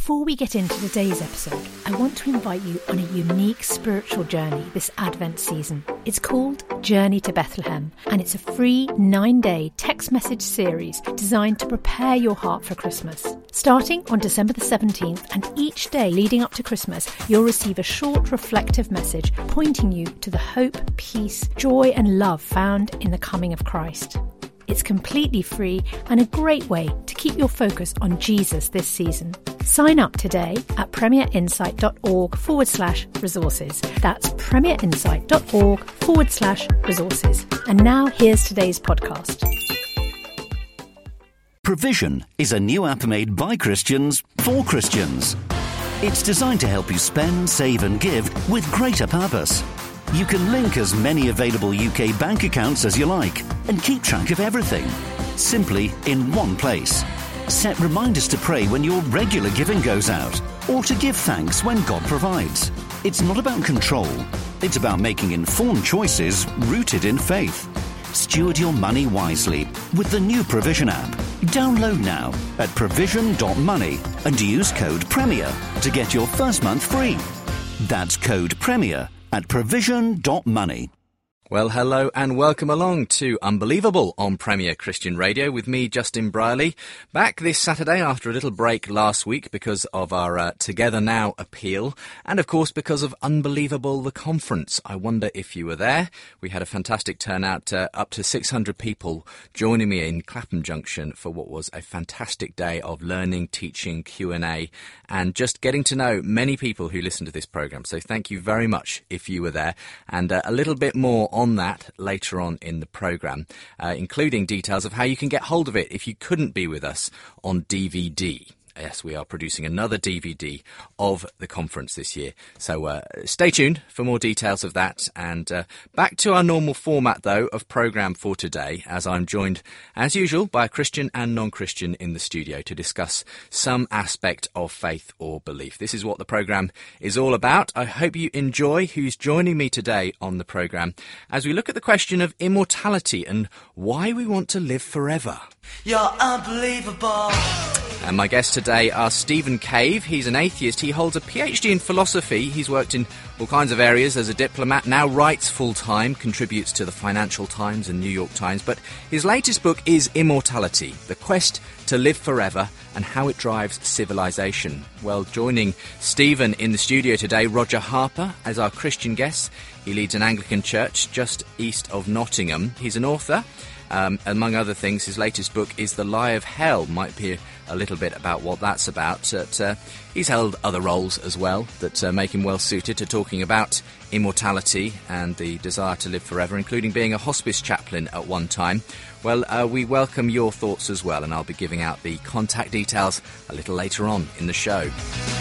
Before we get into today's episode, I want to invite you on a unique spiritual journey this Advent season. It's called Journey to Bethlehem, and it's a free 9-day text message series designed to prepare your heart for Christmas. Starting on December the 17th and each day leading up to Christmas, you'll receive a short reflective message pointing you to the hope, peace, joy and love found in the coming of Christ. It's completely free and a great way to keep your focus on Jesus this season. Sign up today at premierinsight.org/resources. That's premierinsight.org/resources. And now here's today's podcast. Provision is a new app made by Christians for Christians. It's designed to help you spend, save and give with greater purpose. You can link as many available UK bank accounts as you like and keep track of everything, simply in one place. Set reminders to pray when your regular giving goes out, or to give thanks when God provides. It's not about control, it's about making informed choices rooted in faith. Steward your money wisely with the new Provision app. Download now at provision.money and use code PREMIER to get your first month free. That's code PREMIER at provision.money. Well, hello and welcome along to Unbelievable on Premier Christian Radio with me, Justin Brierley, back this Saturday after a little break last week because of our Together Now appeal and, of course, because of Unbelievable the conference. I wonder if you were there. We had a fantastic turnout, up to 600 people joining me in Clapham Junction for what was a fantastic day of learning, teaching, Q&A and just getting to know many people who listen to this programme. So thank you very much if you were there, and a little bit more on that later on in the programme, including details of how you can get hold of it if you couldn't be with us on DVD. Yes, we are producing another DVD of the conference this year. So stay tuned for more details of that. And back to our normal format, though, of programme for today, as I'm joined, as usual, by a Christian and non-Christian in the studio to discuss some aspect of faith or belief. This is what the programme is all about. I hope you enjoy who's joining me today on the programme as we look at the question of immortality and why we want to live forever. You're unbelievable. And my guests today are Stephen Cave. He's an atheist. He holds a PhD in philosophy. He's worked in all kinds of areas as a diplomat, now writes full-time, contributes to the Financial Times and New York Times. But his latest book is Immortality, The Quest to Live Forever and How It Drives Civilization. Well, joining Stephen in the studio today, Roger Harper as our Christian guest. He leads an Anglican church just east of Nottingham. He's an author. Among other things, his latest book is The Lie of Hell. Might be a little bit about what that's about. He's held other roles as well that make him well suited to talking about immortality and the desire to live forever, including being a hospice chaplain at one time. Well, we welcome your thoughts as well, and I'll be giving out the contact details a little later on in the show.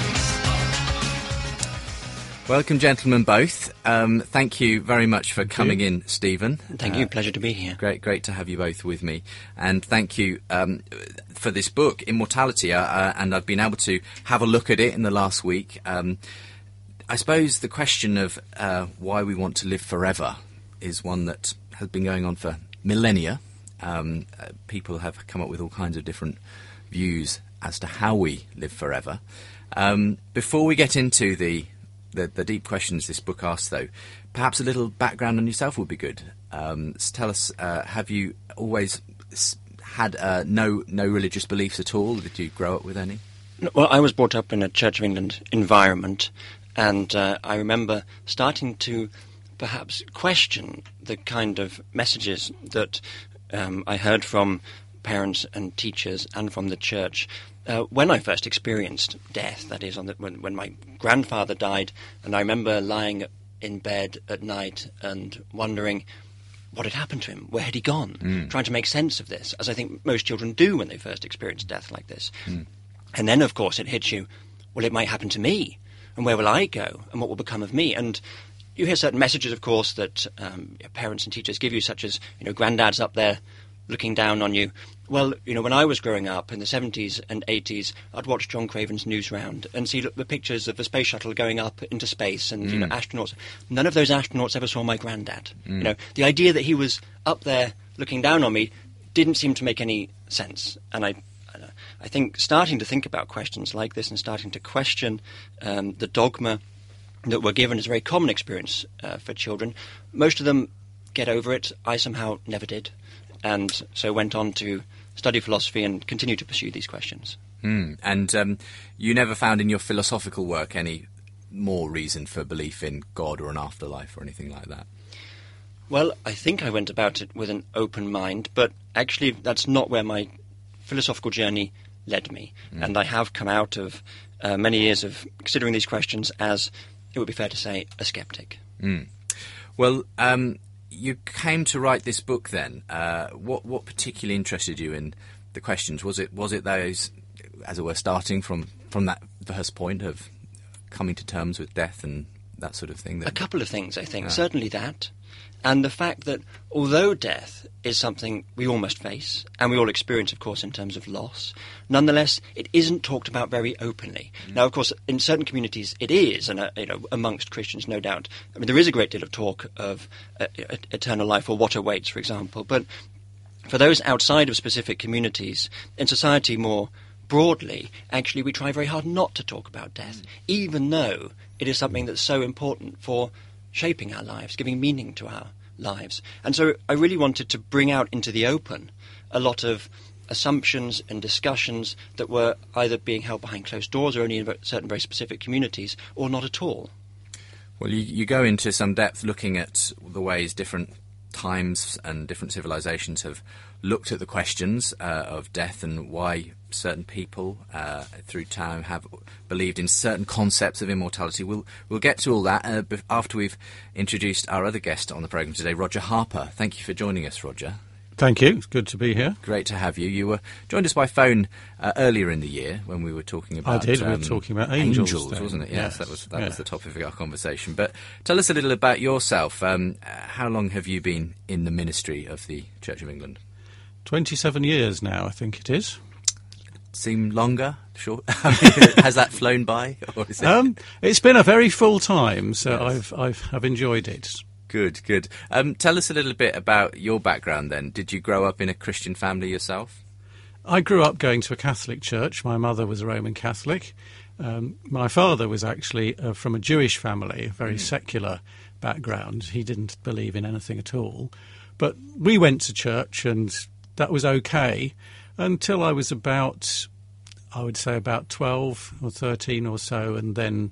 Welcome, gentlemen, both. Thank you very much for coming in, Stephen. Thank you. Pleasure to be here. Great to have you both with me. And thank you for this book, Immortality, and I've been able to have a look at it in the last week. I suppose the question of why we want to live forever is one that has been going on for millennia. People have come up with all kinds of different views as to how we live forever. Before we get into the deep questions this book asks, though, perhaps a little background on yourself would be good. Tell us, have you always had no religious beliefs at all? Did you grow up with any? Well, I was brought up in a Church of England environment, and I remember starting to perhaps question the kind of messages that I heard from parents and teachers and from the church when I first experienced death, that is, when my grandfather died, and I remember lying in bed at night and wondering what had happened to him, where had he gone, trying to make sense of this, as I think most children do when they first experience death like this. And then, of course, it hits you, well, it might happen to me, and where will I go, and what will become of me? And you hear certain messages, of course, that parents and teachers give you, such as, granddad's up there looking down on you. Well, when I was growing up in the 70s and 80s, I'd watch John Craven's Newsround and see the pictures of the space shuttle going up into space and, astronauts. None of those astronauts ever saw my granddad. The idea that he was up there looking down on me didn't seem to make any sense. And I think starting to think about questions like this and starting to question the dogma that we're given is a very common experience for children. Most of them get over it. I somehow never did, and so went on to study philosophy and continue to pursue these questions. And you never found in your philosophical work any more reason for belief in God or an afterlife or anything like that? Well, I think I went about it with an open mind, but actually that's not where my philosophical journey led me. And I have come out of many years of considering these questions as, it would be fair to say, a skeptic. Well, you came to write this book then. What particularly interested you in the questions? Was it those, as it were, starting from that first point of coming to terms with death and that sort of thing? A couple of things, I think. Certainly that. And the fact that although death is something we all must face, and we all experience, of course, in terms of loss, nonetheless, it isn't talked about very openly. Now, of course, in certain communities it is, and amongst Christians, no doubt. I mean, there is a great deal of talk of eternal life or what awaits, for example. But for those outside of specific communities, in society more broadly, actually we try very hard not to talk about death, even though it is something that's so important for shaping our lives, giving meaning to our lives. And so I really wanted to bring out into the open a lot of assumptions and discussions that were either being held behind closed doors or only in certain very specific communities, or not at all. Well, you go into some depth looking at the ways different times and different civilizations have looked at the questions of death and why certain people through time have believed in certain concepts of immortality. We'll get to all that after we've introduced our other guest on the programme today, Roger Harper. Thank you for joining us, Roger. Thank you. It's good to be here. Great to have you. You were joined us by phone earlier in the year when we were talking about... I did. We were talking about angels wasn't it? Yes, that was the topic of our conversation. But tell us a little about yourself. How long have you been in the ministry of the Church of England? 27 years now, I think it is. Seem longer? Short? Has that flown by? Or is it... It's been a very full time, so yes. I've enjoyed it. Good. Tell us a little bit about your background then. Did you grow up in a Christian family yourself? I grew up going to a Catholic church. My mother was a Roman Catholic. My father was actually from a Jewish family, a very secular background. He didn't believe in anything at all. But we went to church and that was okay until I was about 12 or 13 or so, and then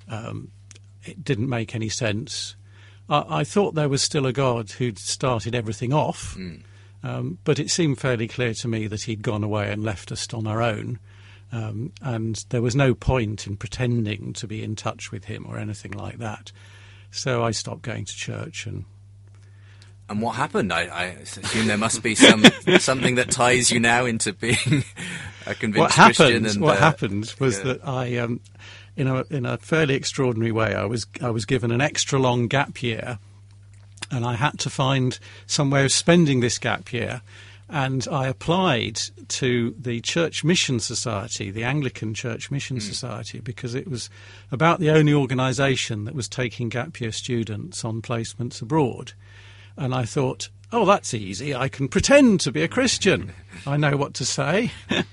it didn't make any sense. I thought there was still a God who'd started everything off, but it seemed fairly clear to me that he'd gone away and left us on our own, and there was no point in pretending to be in touch with him or anything like that. So I stopped going to church. And what happened? I assume there must be something that ties you now into being a convinced Christian. What happened was that I... In a fairly extraordinary way, I was given an extra long gap year, and I had to find some way of spending this gap year. And I applied to the Church Mission Society, the Anglican Church Mission Society, because it was about the only organisation that was taking gap year students on placements abroad. And I thought, oh, that's easy. I can pretend to be a Christian. I know what to say.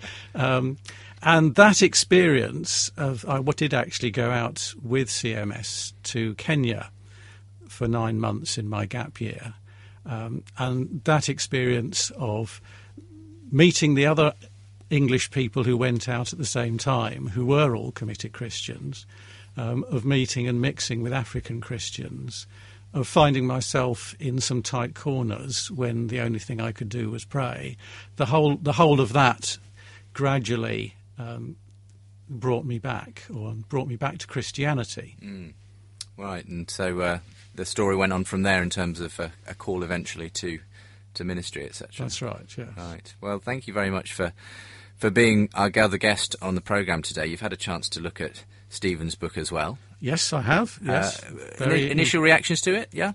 And that experience I did actually go out with CMS to Kenya for 9 months in my gap year. And that experience of meeting the other English people who went out at the same time, who were all committed Christians, of meeting and mixing with African Christians, of finding myself in some tight corners when the only thing I could do was pray. The whole of that gradually brought me back to Christianity. Right, and so the story went on from there in terms of a call eventually to ministry, etc. That's right, yes. Right. Well, thank you very much for being our other guest on the programme today. You've had a chance to look at Stephen's book as well. Yes, I have, yes. Initial reactions to it, yeah?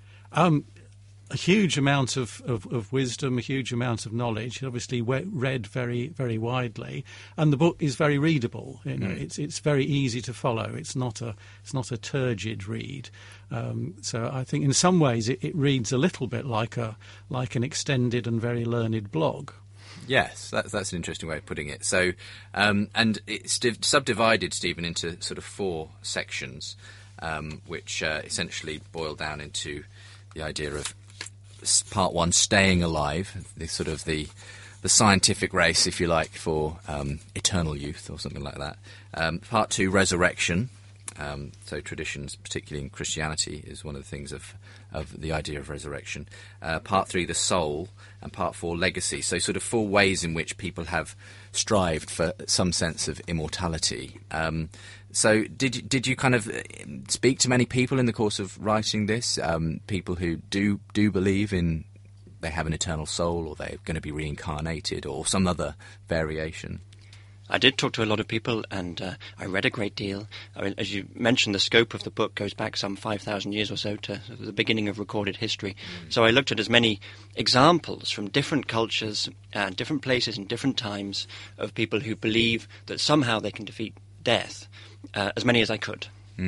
A huge amount of wisdom, a huge amount of knowledge. Obviously, read very, very widely, and the book is very readable. You know, it's very easy to follow. It's not a turgid read. So I think in some ways it reads a little bit like an extended and very learned blog. Yes, that's an interesting way of putting it. So, and it's subdivided, Stephen, into sort of 4 sections, which essentially boil down into the idea of part 1, staying alive, the scientific race, if you like, for eternal youth or something like that. Part 2, resurrection. So traditions, particularly in Christianity, is one of the things of the idea of resurrection. Part 3, the soul, and Part 4, legacy. So sort of 4 ways in which people have strived for some sense of immortality. So did you kind of speak to many people in the course of writing this? People who do believe in they have an eternal soul, or they're going to be reincarnated, or some other variation? I did talk to a lot of people, and I read a great deal. I mean, as you mentioned, the scope of the book goes back some 5,000 years or so to the beginning of recorded history. So I looked at as many examples from different cultures and different places and different times of people who believe that somehow they can defeat death, as many as I could.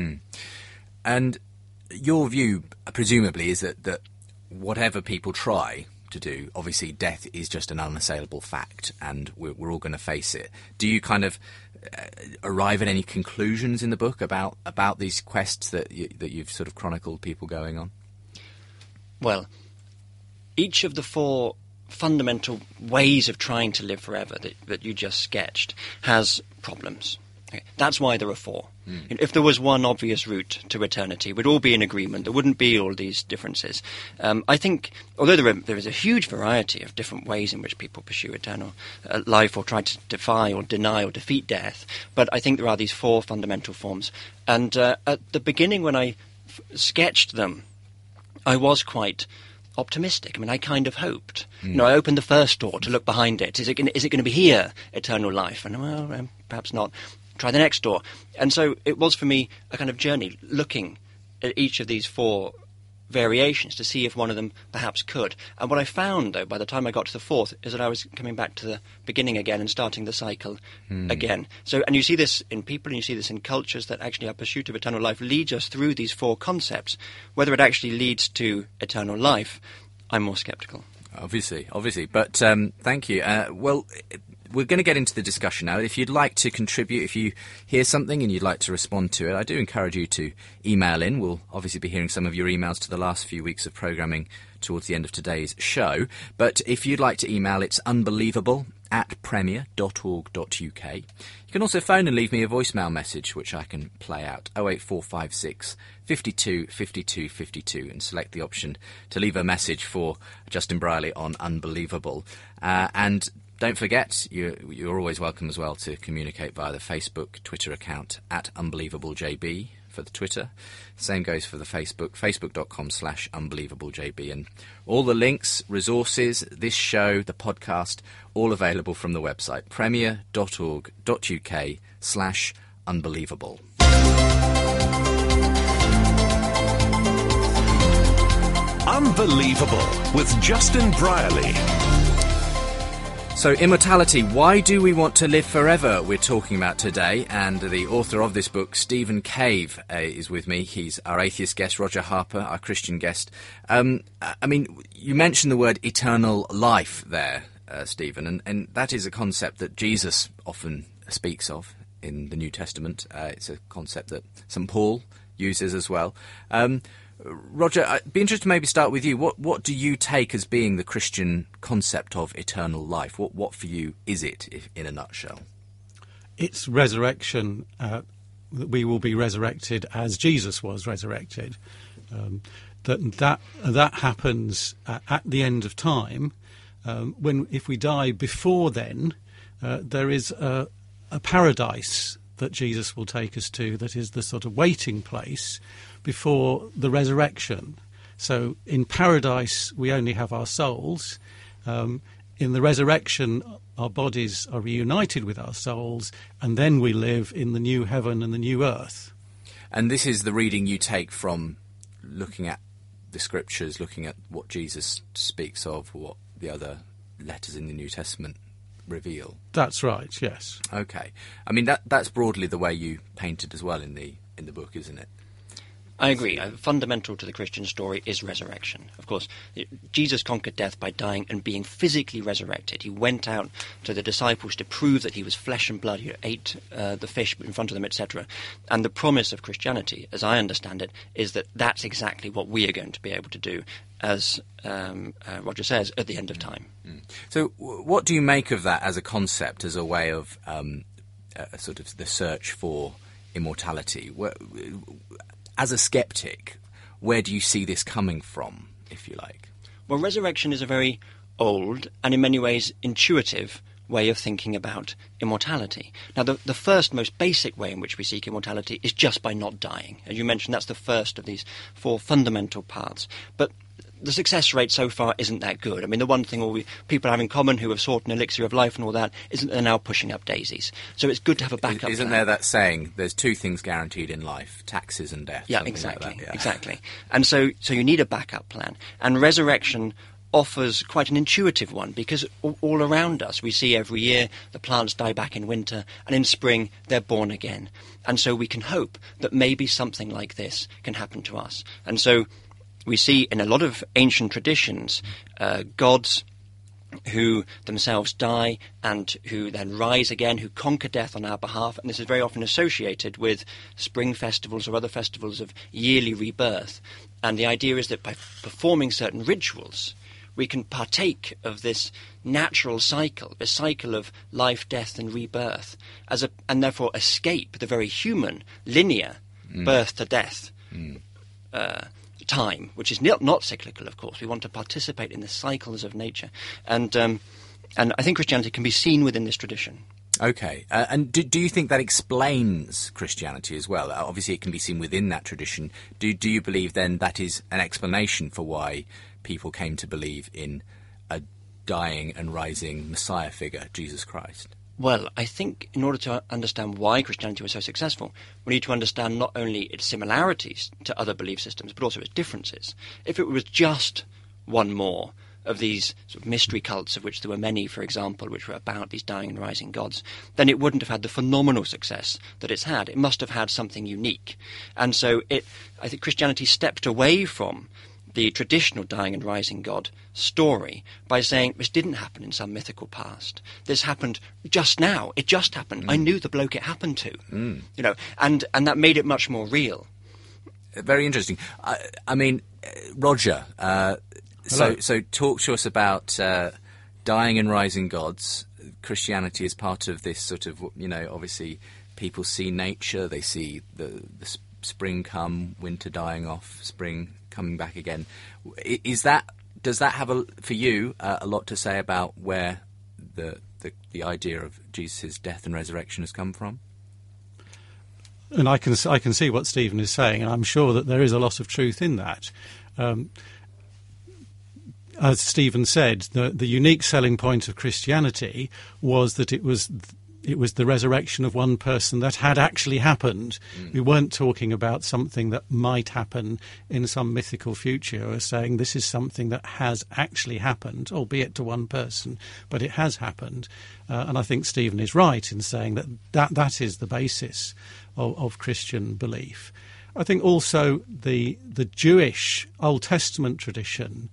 And your view, presumably, is that whatever people try to do, obviously death is just an unassailable fact, and we're all going to face it. Do you kind of arrive at any conclusions in the book about these quests that you've sort of chronicled people going on? Well, each of the 4 fundamental ways of trying to live forever that you just sketched has problems. Okay. That's why there are 4. If there was one obvious route to eternity, we'd all be in agreement. There wouldn't be all these differences. I think, although there is a huge variety of different ways in which people pursue eternal life or try to defy or deny or defeat death, but I think there are these 4 fundamental forms. And at the beginning, when I sketched them, I was quite optimistic. I mean, I kind of hoped. I opened the first door to look behind it. Is it going to be here, eternal life? And, well, perhaps not. Try the next door. And so it was for me a kind of journey, looking at each of these 4 variations to see if one of them perhaps could. And what I found, though, by the time I got to the 4th, is that I was coming back to the beginning again and starting the cycle again. So, and you see this in people, and you see this in cultures, that actually our pursuit of eternal life leads us through these 4 concepts. Whether it actually leads to eternal life, I'm more sceptical. Obviously. But thank you. Well, we're going to get into the discussion now. If you'd like to contribute, if you hear something and you'd like to respond to it, I do encourage you to email in. We'll obviously be hearing some of your emails to the last few weeks of programming towards the end of today's show. But if you'd like to email, it's unbelievable@premier.org.uk. You can also phone and leave me a voicemail message, which I can play out, 08456 52 52 52, and select the option to leave a message for Justin Brierley on Unbelievable. And don't forget, you're always welcome as well to communicate via the Facebook, Twitter account @UnbelievableJB for the Twitter. Same goes for the Facebook, facebook.com/UnbelievableJB. And all the links, resources, this show, the podcast, all available from the website, premier.org.uk/unbelievable. Unbelievable with Justin Brierley. So, immortality, why do we want to live forever? We're talking about today, and the author of this book, Stephen Cave, is with me. He's our atheist guest, Roger Harper, our Christian guest. I mean, you mentioned the word eternal life there, Stephen, and that is a concept that Jesus often speaks of in the New Testament. It's a concept that St. Paul uses as well. Roger, I'd be interested to maybe start with you. What do you take as being the Christian concept of eternal life? What for you is it, in a nutshell? It's resurrection, that we will be resurrected as Jesus was resurrected. That happens at the end of time. If we die before then, there is a paradise that Jesus will take us to, that is the sort of waiting place before the resurrection. So in paradise we only have our souls. In the resurrection our bodies are reunited with our souls, and then we live in the new heaven and the new earth. And this is the reading you take from looking at the scriptures, looking at what Jesus speaks of, what the other letters in the New Testament reveal. That's right, yes. Okay. I mean, that's broadly the way you painted as well in the book, isn't it? I agree. Fundamental to the Christian story is resurrection. Of course, Jesus conquered death by dying and being physically resurrected. He went out to the disciples to prove that he was flesh and blood. He ate the fish in front of them, etc. And the promise of Christianity, as I understand it, is that that's exactly what we are going to be able to do, as Roger says, at the end of time. So what do you make of that as a concept, as a way of sort of the search for immortality? As a skeptic, where do you see this coming from, if you like? Well, resurrection is a very old and in many ways intuitive way of thinking about immortality. Now, the first, most basic way in which we seek immortality is just by not dying. As you mentioned, that's the first of these four fundamental paths. But the success rate so far isn't that good. I mean, the one thing people have in common who have sought an elixir of life and all that isn't they're now pushing up daisies. So it's good to have a backup Isn't plan. there that saying, there's two things guaranteed in life, taxes and death? Yeah, exactly. Like that, yeah. Exactly. And so you need a backup plan. And resurrection offers quite an intuitive one, because all around us we see every year the plants die back in winter, and in spring they're born again. And so we can hope that maybe something like this can happen to us. And so we see in a lot of ancient traditions gods who themselves die and who then rise again, who conquer death on our behalf. And this is very often associated with spring festivals or other festivals of yearly rebirth. And the idea is that by performing certain rituals, we can partake of this natural cycle, this cycle of life, death and rebirth, and therefore escape the very human, linear birth to death time, which is not cyclical, of course. We want to participate in the cycles of nature. And I think Christianity can be seen within this tradition. Okay. And do you think that explains Christianity as well? Obviously, it can be seen within that tradition. Do you believe, then, that is an explanation for why people came to believe in a dying and rising Messiah figure, Jesus Christ? Well, I think in order to understand why Christianity was so successful, we need to understand not only its similarities to other belief systems, but also its differences. If it was just one more of these sort of mystery cults, of which there were many, for example, which were about these dying and rising gods, then it wouldn't have had the phenomenal success that it's had. It must have had something unique. And so I think Christianity stepped away from the traditional dying and rising God story by saying this didn't happen in some mythical past. This happened just now. It just happened. I knew the bloke it happened to. You know, and that made it much more real. Very interesting. I mean, Roger, so talk to us about dying and rising gods. Christianity is part of this sort of, you know, obviously people see nature, they see the spring come, winter dying off, spring coming back again. Does that have for you a lot to say about where the idea of Jesus' death and resurrection has come from? And I can see what Stephen is saying, and I'm sure that there is a lot of truth in that. As Stephen said, the unique selling point of Christianity was that it was the resurrection of one person that had actually happened. We weren't talking about something that might happen in some mythical future. We're saying this is something that has actually happened, albeit to one person, but it has happened. And I think Stephen is right in saying that is the basis of Christian belief. I think also the Jewish Old Testament tradition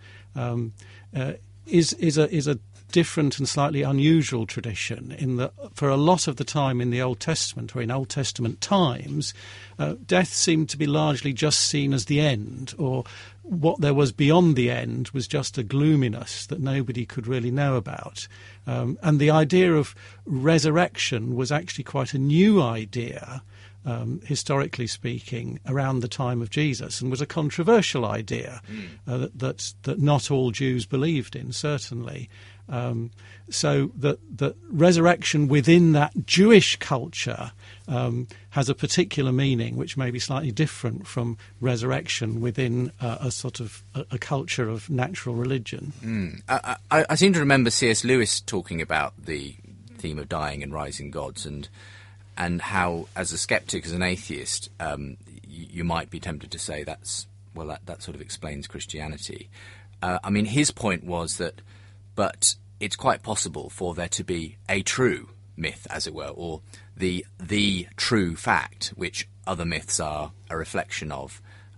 is a different and slightly unusual tradition in that for a lot of the time in the Old Testament, or in Old Testament times, death seemed to be largely just seen as the end, or what there was beyond the end was just a gloominess that nobody could really know about. And the idea of resurrection was actually quite a new idea, historically speaking, around the time of Jesus, and was a controversial idea that not all Jews believed in, certainly. So that resurrection within that Jewish culture has a particular meaning which may be slightly different from resurrection within a sort of a culture of natural religion. I seem to remember C.S. Lewis talking about the theme of dying and rising gods, and how, as a skeptic, as an atheist, you might be tempted to say that sort of explains Christianity. I mean, his point was that, but it's quite possible for there to be a true myth, as it were, or the true fact, which other myths are a reflection of,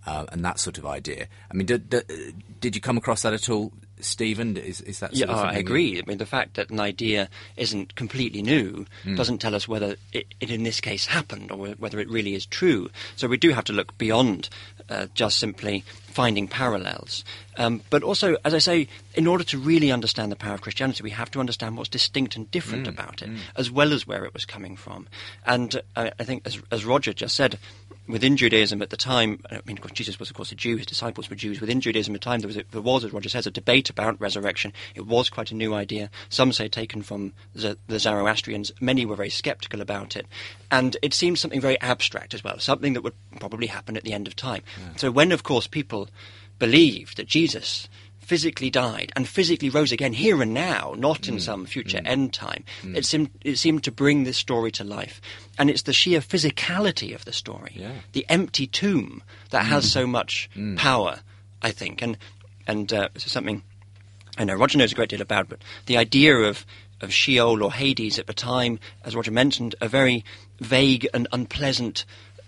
and that sort of idea. I mean, did you come across that at all, Stephen? Is that sort of I agree. I mean, the fact that an idea isn't completely new doesn't tell us whether it in this case happened or whether it really is true. So we do have to look beyond just simply finding parallels. But also, as I say, in order to really understand the power of Christianity, we have to understand what's distinct and different about it, as well as where it was coming from. And I think, as Roger just said, within Judaism at the time, I mean, of course, Jesus was, of course, a Jew, his disciples were Jews. Within Judaism at the time, there was, as Roger says, a debate about resurrection. It was quite a new idea. Some say taken from the Zoroastrians. Many were very sceptical about it. And it seemed something very abstract as well, something that would probably happen at the end of time. Yeah. So when, of course, people believed that Jesus physically died and physically rose again here and now, not in some future end time, it seemed to bring this story to life. And it's the sheer physicality of the story, the empty tomb, that has so much power, I think. And this is something I know Roger knows a great deal about, but the idea of Sheol or Hades at the time, as Roger mentioned, a very vague and unpleasant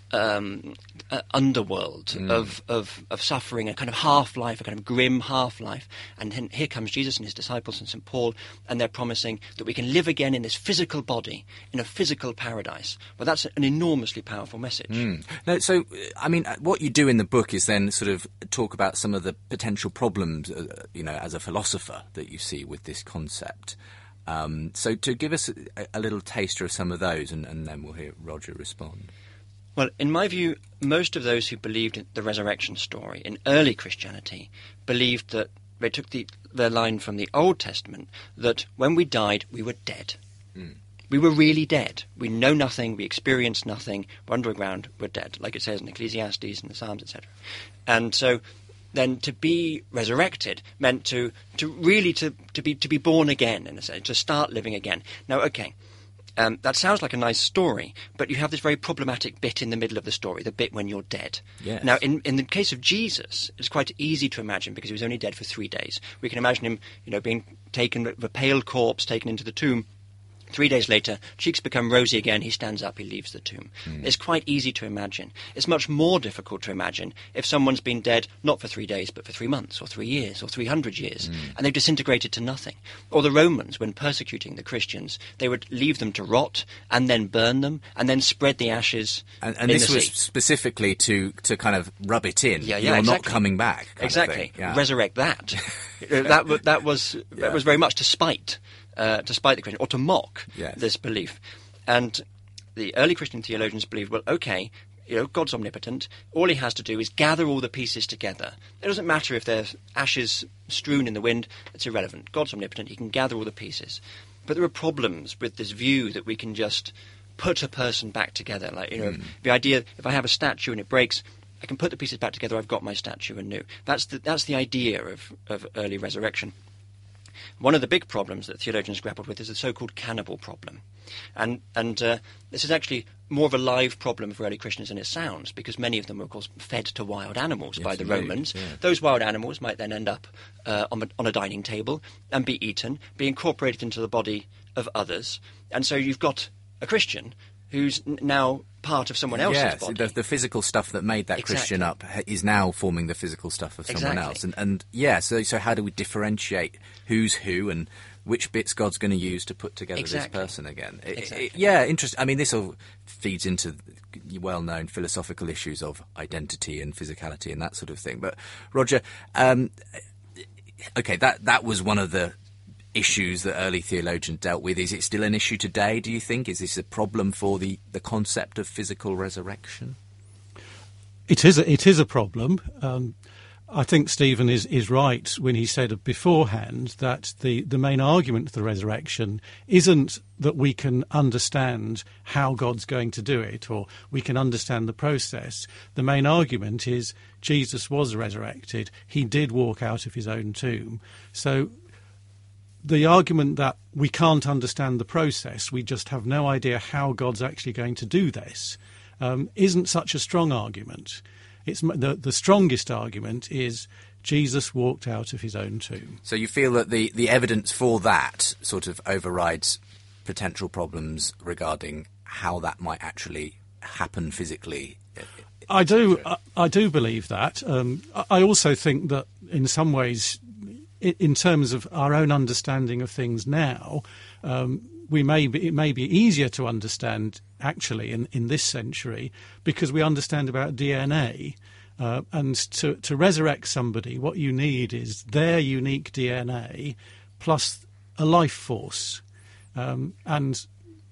underworld of suffering, a kind of half-life, a kind of grim half-life. And then here comes Jesus and his disciples and St. Paul, and they're promising that we can live again in this physical body, in a physical paradise. Well, that's an enormously powerful message. No, so, I mean, what you do in the book is then sort of talk about some of the potential problems, as a philosopher that you see with this concept. So to give us a little taster of some of those, and then we'll hear Roger respond. Well, in my view, most of those who believed in the resurrection story in early Christianity believed that they took their line from the Old Testament, that when we died, we were dead. We were really dead. We know nothing, we experienced nothing, we're underground, we're dead, like it says in Ecclesiastes and the Psalms, etc. And so then to be resurrected meant to be born again, in a sense, to start living again. Now, okay, that sounds like a nice story, but you have this very problematic bit in the middle of the story, the bit when you're dead. Yes. Now, in the case of Jesus, it's quite easy to imagine because he was only dead for 3 days. We can imagine him, being taken, the pale corpse taken into the tomb. 3 days later, cheeks become rosy again, he stands up, he leaves the tomb. It's quite easy to imagine. It's much more difficult to imagine if someone's been dead not for 3 days, but for 3 months, or 3 years, or 300 years, and they've disintegrated to nothing. Or the Romans, when persecuting the Christians, they would leave them to rot, and then burn them, and then spread the ashes and in this the was sea. specifically to kind of rub it in. You're exactly. Not coming back. Exactly. Yeah. Resurrect that. that was very much to spite the Christian, or to mock this belief. And the early Christian theologians believed, well, okay, God's omnipotent. All he has to do is gather all the pieces together. It doesn't matter if there's ashes strewn in the wind. It's irrelevant. God's omnipotent. He can gather all the pieces. But there are problems with this view that we can just put a person back together. Like, the idea, if I have a statue and it breaks, I can put the pieces back together, I've got my statue anew. That's the idea of early resurrection. One of the big problems that theologians grappled with is the so-called cannibal problem. And this is actually more of a live problem for early Christians than it sounds, because many of them were, of course, fed to wild animals by the Romans. Yeah. Those wild animals might then end up on a dining table and be eaten, be incorporated into the body of others. And so you've got a Christian who's now part of someone else's body. The physical stuff that made that Christian up is now forming the physical stuff of someone else. So how do we differentiate who's who and which bits God's going to use to put together this person again? Interesting. I mean, this all feeds into well-known philosophical issues of identity and physicality and that sort of thing. But, Roger, that was one of the issues that early theologians dealt with. Is it still an issue today, do you think? Is this a problem for the concept of physical resurrection? It is a problem. I think Stephen is right when he said beforehand that the main argument for the resurrection isn't that we can understand how God's going to do it or we can understand the process. The main argument is Jesus was resurrected. He did walk out of his own tomb. So the argument that we can't understand the process, we just have no idea how God's actually going to do this, isn't such a strong argument. It's the strongest argument is Jesus walked out of his own tomb. So you feel that the evidence for that sort of overrides potential problems regarding how that might actually happen physically I do believe that. I also think that in some ways, in terms of our own understanding of things now, it may be easier to understand actually in this century because we understand about DNA. And to resurrect somebody, what you need is their unique DNA plus a life force, and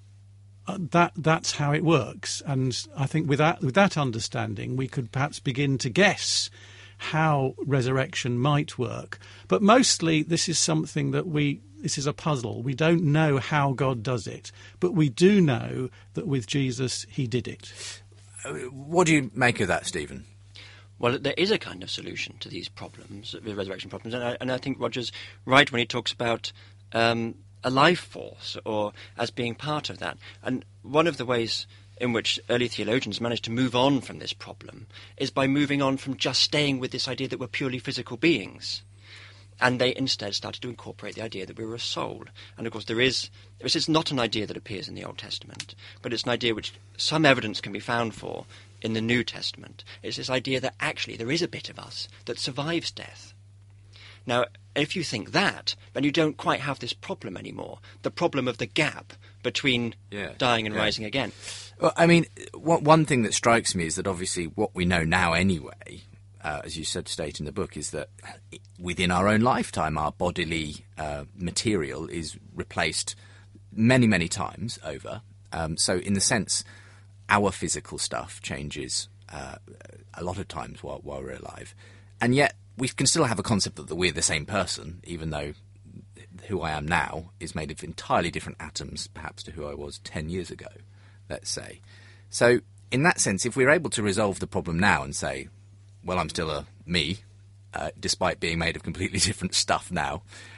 that's how it works. And I think with that understanding, we could perhaps begin to guess how resurrection might work. But mostly, this is something that this is a puzzle. We don't know how God does it, but we do know that with Jesus, he did it. What do you make of that, Stephen? Well, there is a kind of solution to these problems, the resurrection problems, and I think Roger's right when he talks about a life force or as being part of that. And one of the ways in which early theologians managed to move on from this problem is by moving on from just staying with this idea that we're purely physical beings. And they instead started to incorporate the idea that we were a soul. And of course this is not an idea that appears in the Old Testament, but it's an idea which some evidence can be found for in the New Testament. It's this idea that actually there is a bit of us that survives death. Now, if you think that, then you don't quite have this problem anymore, the problem of the gap between dying and rising again. Well, I mean, one thing that strikes me is that obviously what we know now anyway, as you state in the book, is that within our own lifetime, our bodily material is replaced many, many times over. So in the sense, our physical stuff changes a lot of times while we're alive. And yet we can still have a concept that we're the same person, even though who I am now is made of entirely different atoms, perhaps to who I was 10 years ago, let's say. So in that sense, if we're able to resolve the problem now and say, well, I'm still a me, despite being made of completely different stuff now,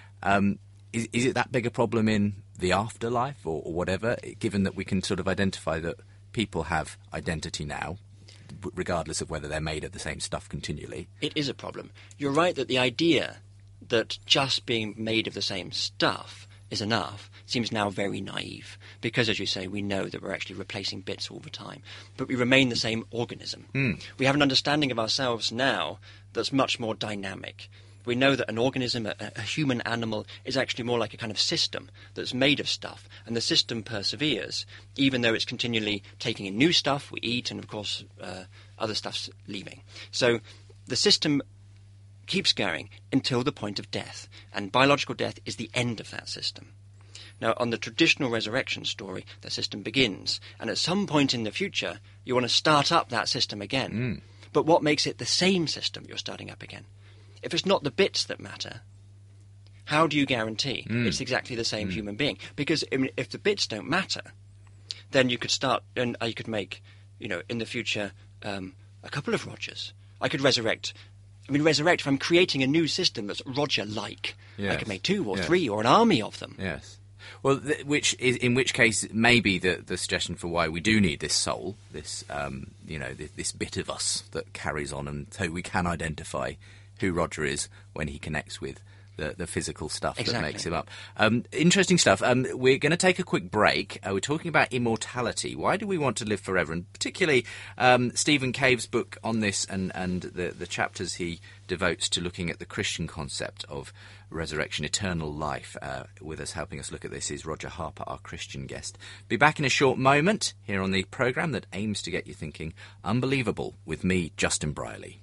is it that big a problem in the afterlife or whatever, given that we can sort of identify that people have identity now, regardless of whether they're made of the same stuff continually? It is a problem. You're right that the idea that just being made of the same stuff is enough seems now very naive, because, as you say, we know that we're actually replacing bits all the time, but we remain the same organism. We have an understanding of ourselves now that's much more dynamic. We know that an organism, a human animal, is actually more like a kind of system that's made of stuff, and the system perseveres, even though it's continually taking in new stuff we eat, and of course other stuff's leaving. So the system keeps going until the point of death, and biological death is the end of that system. Now, on the traditional resurrection story, the system begins, and at some point in the future, you want to start up that system again. But what makes it the same system you're starting up again? If it's not the bits that matter, how do you guarantee it's exactly the same human being? Because if the bits don't matter, then you could start, and you could make, in the future, a couple of Rogers. I could resurrect, if I'm creating a new system that's Roger-like, I could make 2 or 3 or an army of them. Yes. Well, in which case, it may be the suggestion for why we do need this soul, this, this bit of us that carries on, and so we can identify who Roger is when he connects with the physical stuff that makes him up. Interesting stuff. We're going to take a quick break. We're talking about immortality. Why do we want to live forever? And particularly Stephen Cave's book on this and the chapters he devotes to looking at the Christian concept of resurrection, eternal life. With us, helping us look at this, is Roger Harper, our Christian guest. Be back in a short moment here on the programme that aims to get you thinking. Unbelievable, with me, Justin Brierley.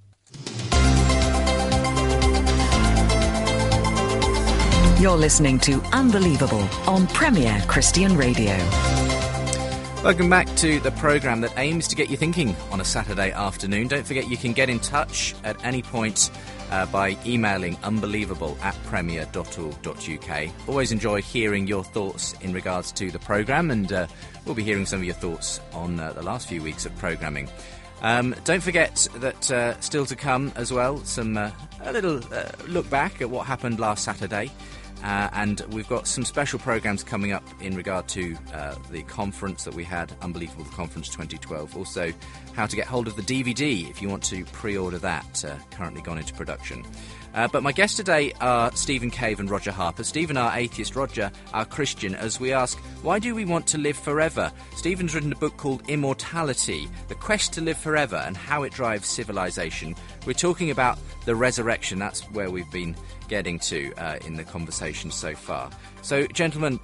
You're listening to Unbelievable on Premier Christian Radio. Welcome back to the programme that aims to get you thinking on a Saturday afternoon. Don't forget you can get in touch at any point by emailing unbelievable@premier.org.uk. Always enjoy hearing your thoughts in regards to the programme, and we'll be hearing some of your thoughts on the last few weeks of programming. Don't forget that still to come as well, a little look back at what happened last Saturday. and we've got some special programmes coming up in regard to the conference that we had, Unbelievable Conference 2012. Also, how to get hold of the DVD if you want to pre-order that, currently gone into production. But my guests today are Stephen Cave and Roger Harper. Stephen, our atheist, Roger, our Christian, as we ask, why do we want to live forever? Stephen's written a book called Immortality, The Quest to Live Forever and How It Drives Civilization. We're talking about the resurrection. That's where we've been getting to in the conversation so far. So, gentlemen,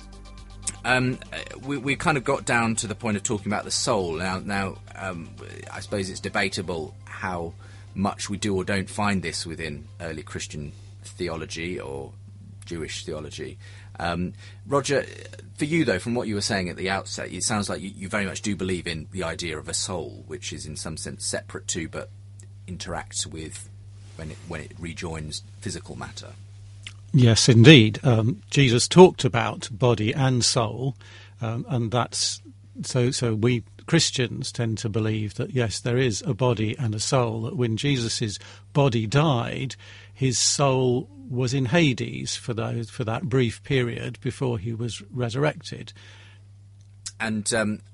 we kind of got down to the point of talking about the soul. Now, I suppose it's debatable how much we do or don't find this within early Christian theology or Jewish theology. Roger, for you, though, from what you were saying at the outset, it sounds like you very much do believe in the idea of a soul, which is in some sense separate to but interacts with when it rejoins physical matter. Yes, indeed. Jesus talked about body and soul, and that's so we Christians tend to believe that, yes, there is a body and a soul, that when Jesus' body died, his soul was in Hades for that brief period before he was resurrected. And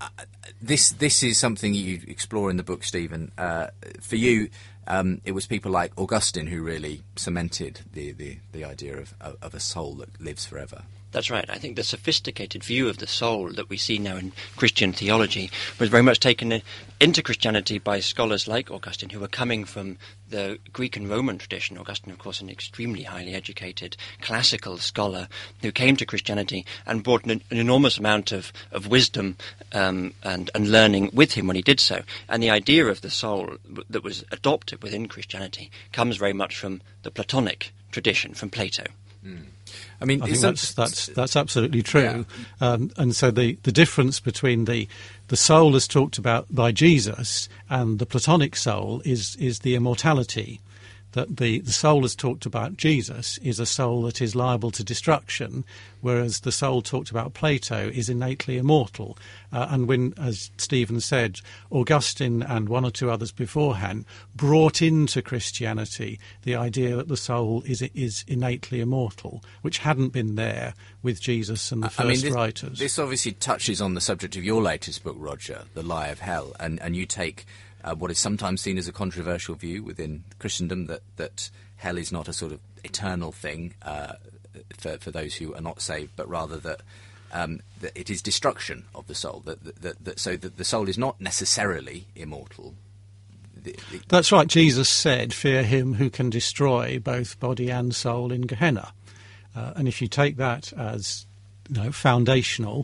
this is something you explore in the book, Stephen. For you, it was people like Augustine who really cemented the idea of a soul that lives forever. That's right. I think the sophisticated view of the soul that we see now in Christian theology was very much taken into Christianity by scholars like Augustine, who were coming from the Greek and Roman tradition. Augustine, of course, an extremely highly educated classical scholar who came to Christianity and brought an enormous amount of wisdom and learning with him when he did so. And the idea of the soul that was adopted within Christianity comes very much from the Platonic tradition, from Plato. I mean, I think that's absolutely true. Yeah. And so the difference between the soul as talked about by Jesus and the Platonic soul is the immortality. That the soul as talked about Jesus is a soul that is liable to destruction, whereas the soul talked about Plato is innately immortal. And when, as Stephen said, Augustine and one or two others beforehand brought into Christianity the idea that the soul is innately immortal, which hadn't been there with Jesus and the first writers. This obviously touches on the subject of your latest book, Roger, The Lie of Hell, and you take what is sometimes seen as a controversial view within Christendom, that hell is not a sort of eternal thing for those who are not saved, but rather that it is destruction of the soul, so that the soul is not necessarily immortal. That's right. Jesus said, "Fear him who can destroy both body and soul in Gehenna." And if you take that as foundational,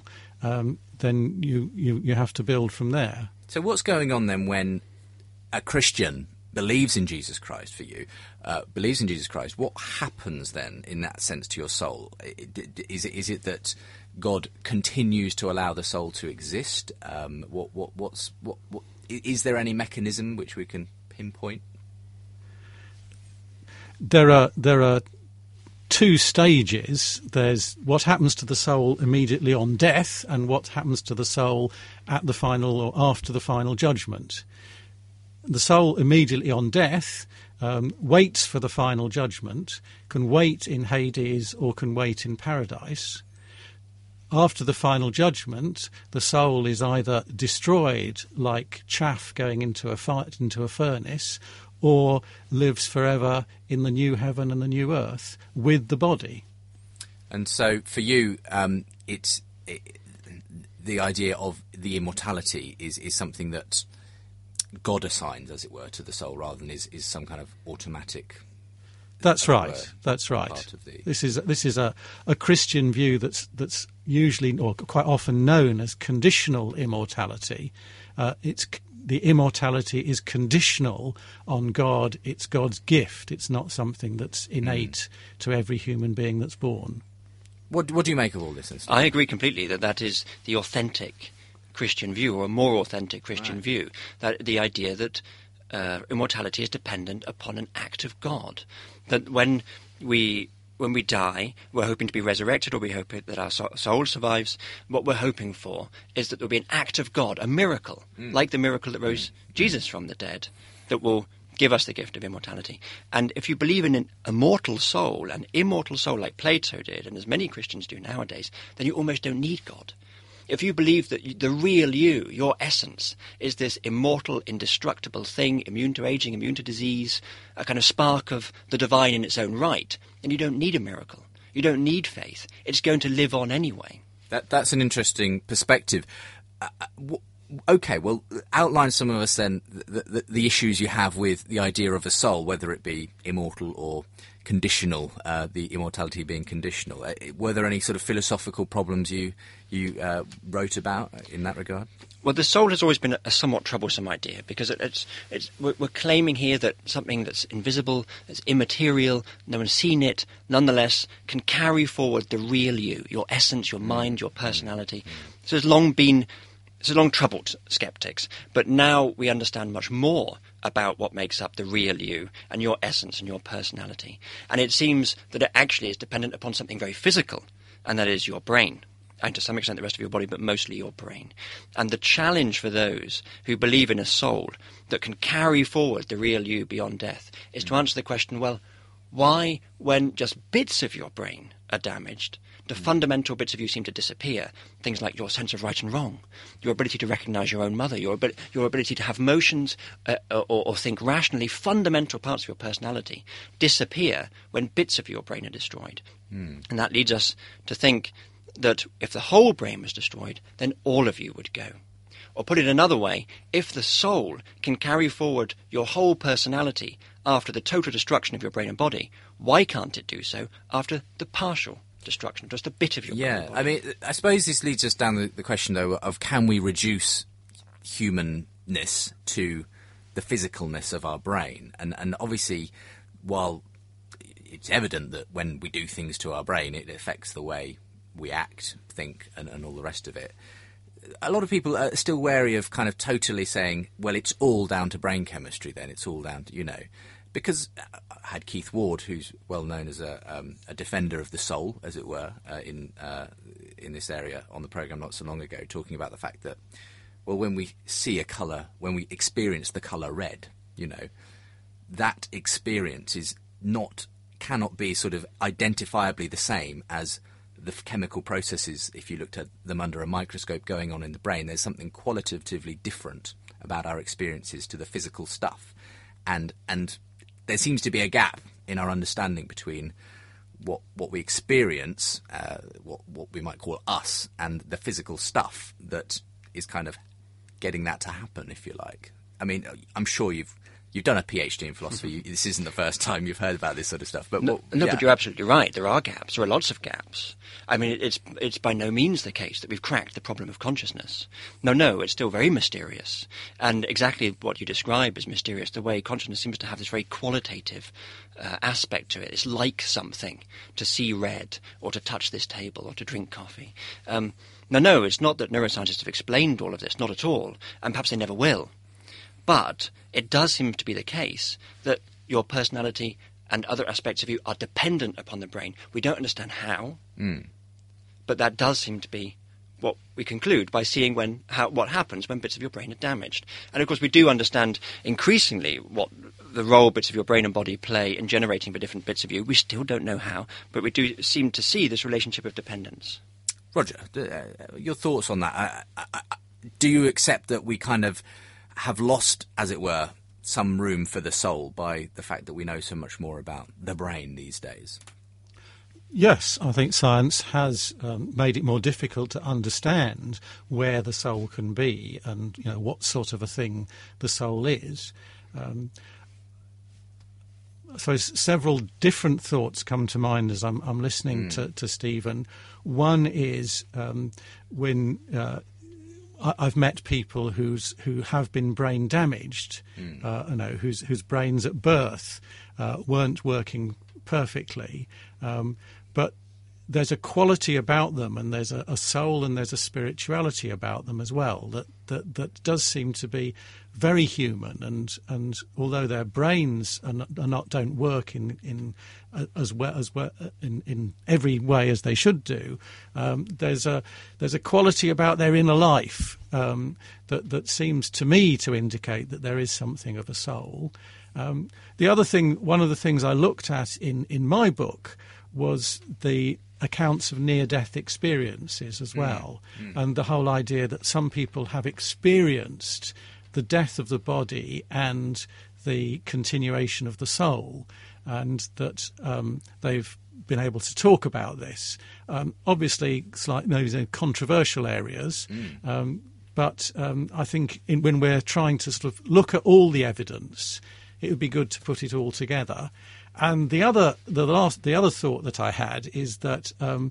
then you have to build from there. So what's going on then when a Christian believes in Jesus Christ, for you, believes in Jesus Christ? What happens then in that sense to your soul? Is it that God continues to allow the soul to exist? Is there any mechanism which we can pinpoint? There are two stages. There's what happens to the soul immediately on death and what happens to the soul at the final or after the final judgment. The soul immediately on death waits for the final judgment, can wait in Hades or can wait in paradise. After the final judgment, the soul is either destroyed like chaff going into a furnace, or lives forever in the new heaven and the new earth with the body. And so for you, the idea of the immortality is something that God assigns, as it were, to the soul, rather than is some kind of automatic. That's right. That's right. This is a Christian view that's usually or quite often known as conditional immortality. The immortality is conditional on God. It's God's gift. It's not something that's innate to every human being that's born. What do you make of all this? I agree completely that is the authentic Christian view, or a more authentic Christian view. That the idea that immortality is dependent upon an act of God. That when we die, we're hoping to be resurrected, or we hope that our soul survives. What we're hoping for is that there will be an act of God, a miracle, like the miracle that rose Jesus from the dead, that will give us the gift of immortality. And if you believe in an immortal soul like Plato did, and as many Christians do nowadays, then you almost don't need God. If you believe that the real you, your essence, is this immortal, indestructible thing, immune to aging, immune to disease, a kind of spark of the divine in its own right, then you don't need a miracle. You don't need faith. It's going to live on anyway. That's an interesting perspective. Okay, well, outline some of us then the issues you have with the idea of a soul, whether it be immortal or conditional, the immortality being conditional. Were there any sort of philosophical problems you wrote about in that regard? Well, the soul has always been a somewhat troublesome idea, because we're claiming here that something that's invisible, that's immaterial, no one's seen it, nonetheless can carry forward the real you, your essence, your mind, your personality. So it's long troubled skeptics, but now we understand much more about what makes up the real you and your essence and your personality. And it seems that it actually is dependent upon something very physical, and that is your brain. And to some extent the rest of your body, but mostly your brain. And the challenge for those who believe in a soul that can carry forward the real you beyond death is to answer the question, well, why, when just bits of your brain are damaged, the fundamental bits of you seem to disappear? Things like your sense of right and wrong, your ability to recognize your own mother, your ability to have emotions or think rationally, fundamental parts of your personality disappear when bits of your brain are destroyed. And that leads us to think that if the whole brain was destroyed, then all of you would go. Or put it another way, if the soul can carry forward your whole personality after the total destruction of your brain and body, why can't it do so after the partial destruction, just a bit of your brain and body? I mean, I suppose this leads us down the question, though, of can we reduce humanness to the physicalness of our brain? And obviously, while it's evident that when we do things to our brain, it affects the way we act, think, and all the rest of it, a lot of people are still wary of kind of totally saying, well, it's all down to brain chemistry then, it's all down to, because I had Keith Ward, who's well known as a defender of the soul, as it were, in this area on the programme not so long ago, talking about the fact that, well, when we see a colour, when we experience the colour red, that experience cannot be sort of identifiably the same as the chemical processes, if you looked at them under a microscope going on in the brain. There's something qualitatively different about our experiences to the physical stuff. And there seems to be a gap in our understanding between what we experience, what we might call us, and the physical stuff that is kind of getting that to happen, if you like. I mean, I'm sure you've done a PhD in philosophy. This isn't the first time you've heard about this sort of stuff. But but you're absolutely right. There are gaps. There are lots of gaps. I mean, it's by no means the case that we've cracked the problem of consciousness. No, it's still very mysterious. And exactly what you describe is mysterious, the way consciousness seems to have this very qualitative aspect to it. It's like something to see red, or to touch this table, or to drink coffee. No, it's not that neuroscientists have explained all of this, not at all, and perhaps they never will. But it does seem to be the case that your personality and other aspects of you are dependent upon the brain. We don't understand how, but that does seem to be what we conclude by seeing what happens when bits of your brain are damaged. And of course we do understand increasingly what the role bits of your brain and body play in generating the different bits of you. We still don't know how, but we do seem to see this relationship of dependence. Roger, your thoughts on that? Do you accept that we kind of have lost, as it were, some room for the soul by the fact that we know so much more about the brain these days? Yes, I think science has made it more difficult to understand where the soul can be and what sort of a thing the soul is. So several different thoughts come to mind as I'm listening to Stephen. One is when I've met people who have been brain damaged, whose brains at birth weren't working perfectly, but there's a quality about them, and there's a soul, and there's a spirituality about them as well that does seem to be very human. And although their brains don't work in every way as they should do, there's a quality about their inner life that seems to me to indicate that there is something of a soul. One of the things I looked at in my book was the accounts of near-death experiences as well, and the whole idea that some people have experienced the death of the body and the continuation of the soul, and that they've been able to talk about this. Obviously, those are controversial areas, but I think when we're trying to sort of look at all the evidence, it would be good to put it all together. And the other thought that I had is that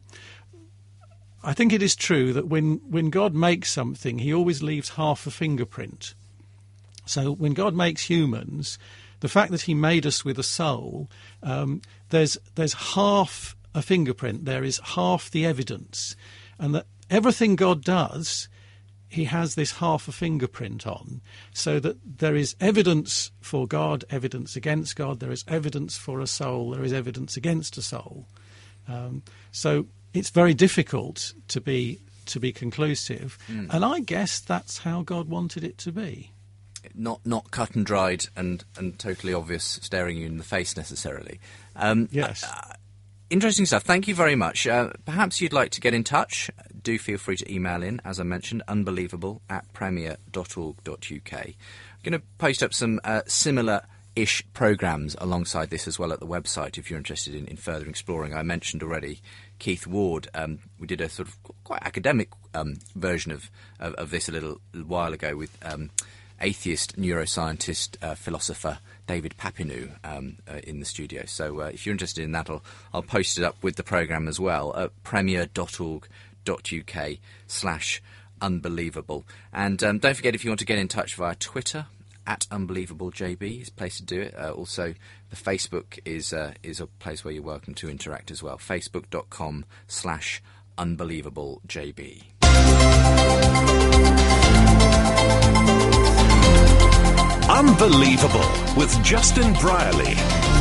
I think it is true that when God makes something, he always leaves half a fingerprint. So when God makes humans, the fact that he made us with a soul, there's half a fingerprint, there is half the evidence, and that everything God does, he has this half a fingerprint on, so that there is evidence for God, evidence against God, there is evidence for a soul, there is evidence against a soul. So it's very difficult to be conclusive, and I guess that's how God wanted it to be. Not cut and dried and totally obvious, staring you in the face necessarily. Yes. Interesting stuff. Thank you very much. Perhaps you'd like to get in touch. Do feel free to email in, as I mentioned, unbelievable@premier.org.uk. I'm going to post up some similar-ish programmes alongside this as well at the website if you're interested in further exploring. I mentioned already Keith Ward. We did a sort of quite academic version of this a little while ago with atheist, neuroscientist, philosopher David Papineau in the studio. So if you're interested in that, I'll post it up with the programme as well at premier.org.uk/unbelievable. And don't forget, if you want to get in touch via Twitter, @UnbelievableJB is a place to do it. Also, the Facebook is a place where you're welcome to interact as well. Facebook.com/UnbelievableJB. Unbelievable with Justin Brierley.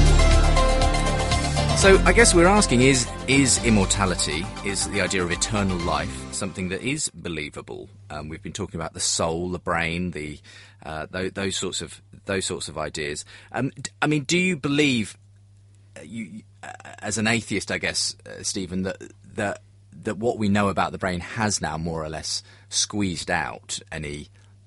So I guess we're asking, is immortality, is the idea of eternal life something that is believable? We've been talking about the soul, the brain, those sorts of ideas. I mean, do you believe, you as an atheist, I guess, Stephen, that what we know about the brain has now more or less squeezed out any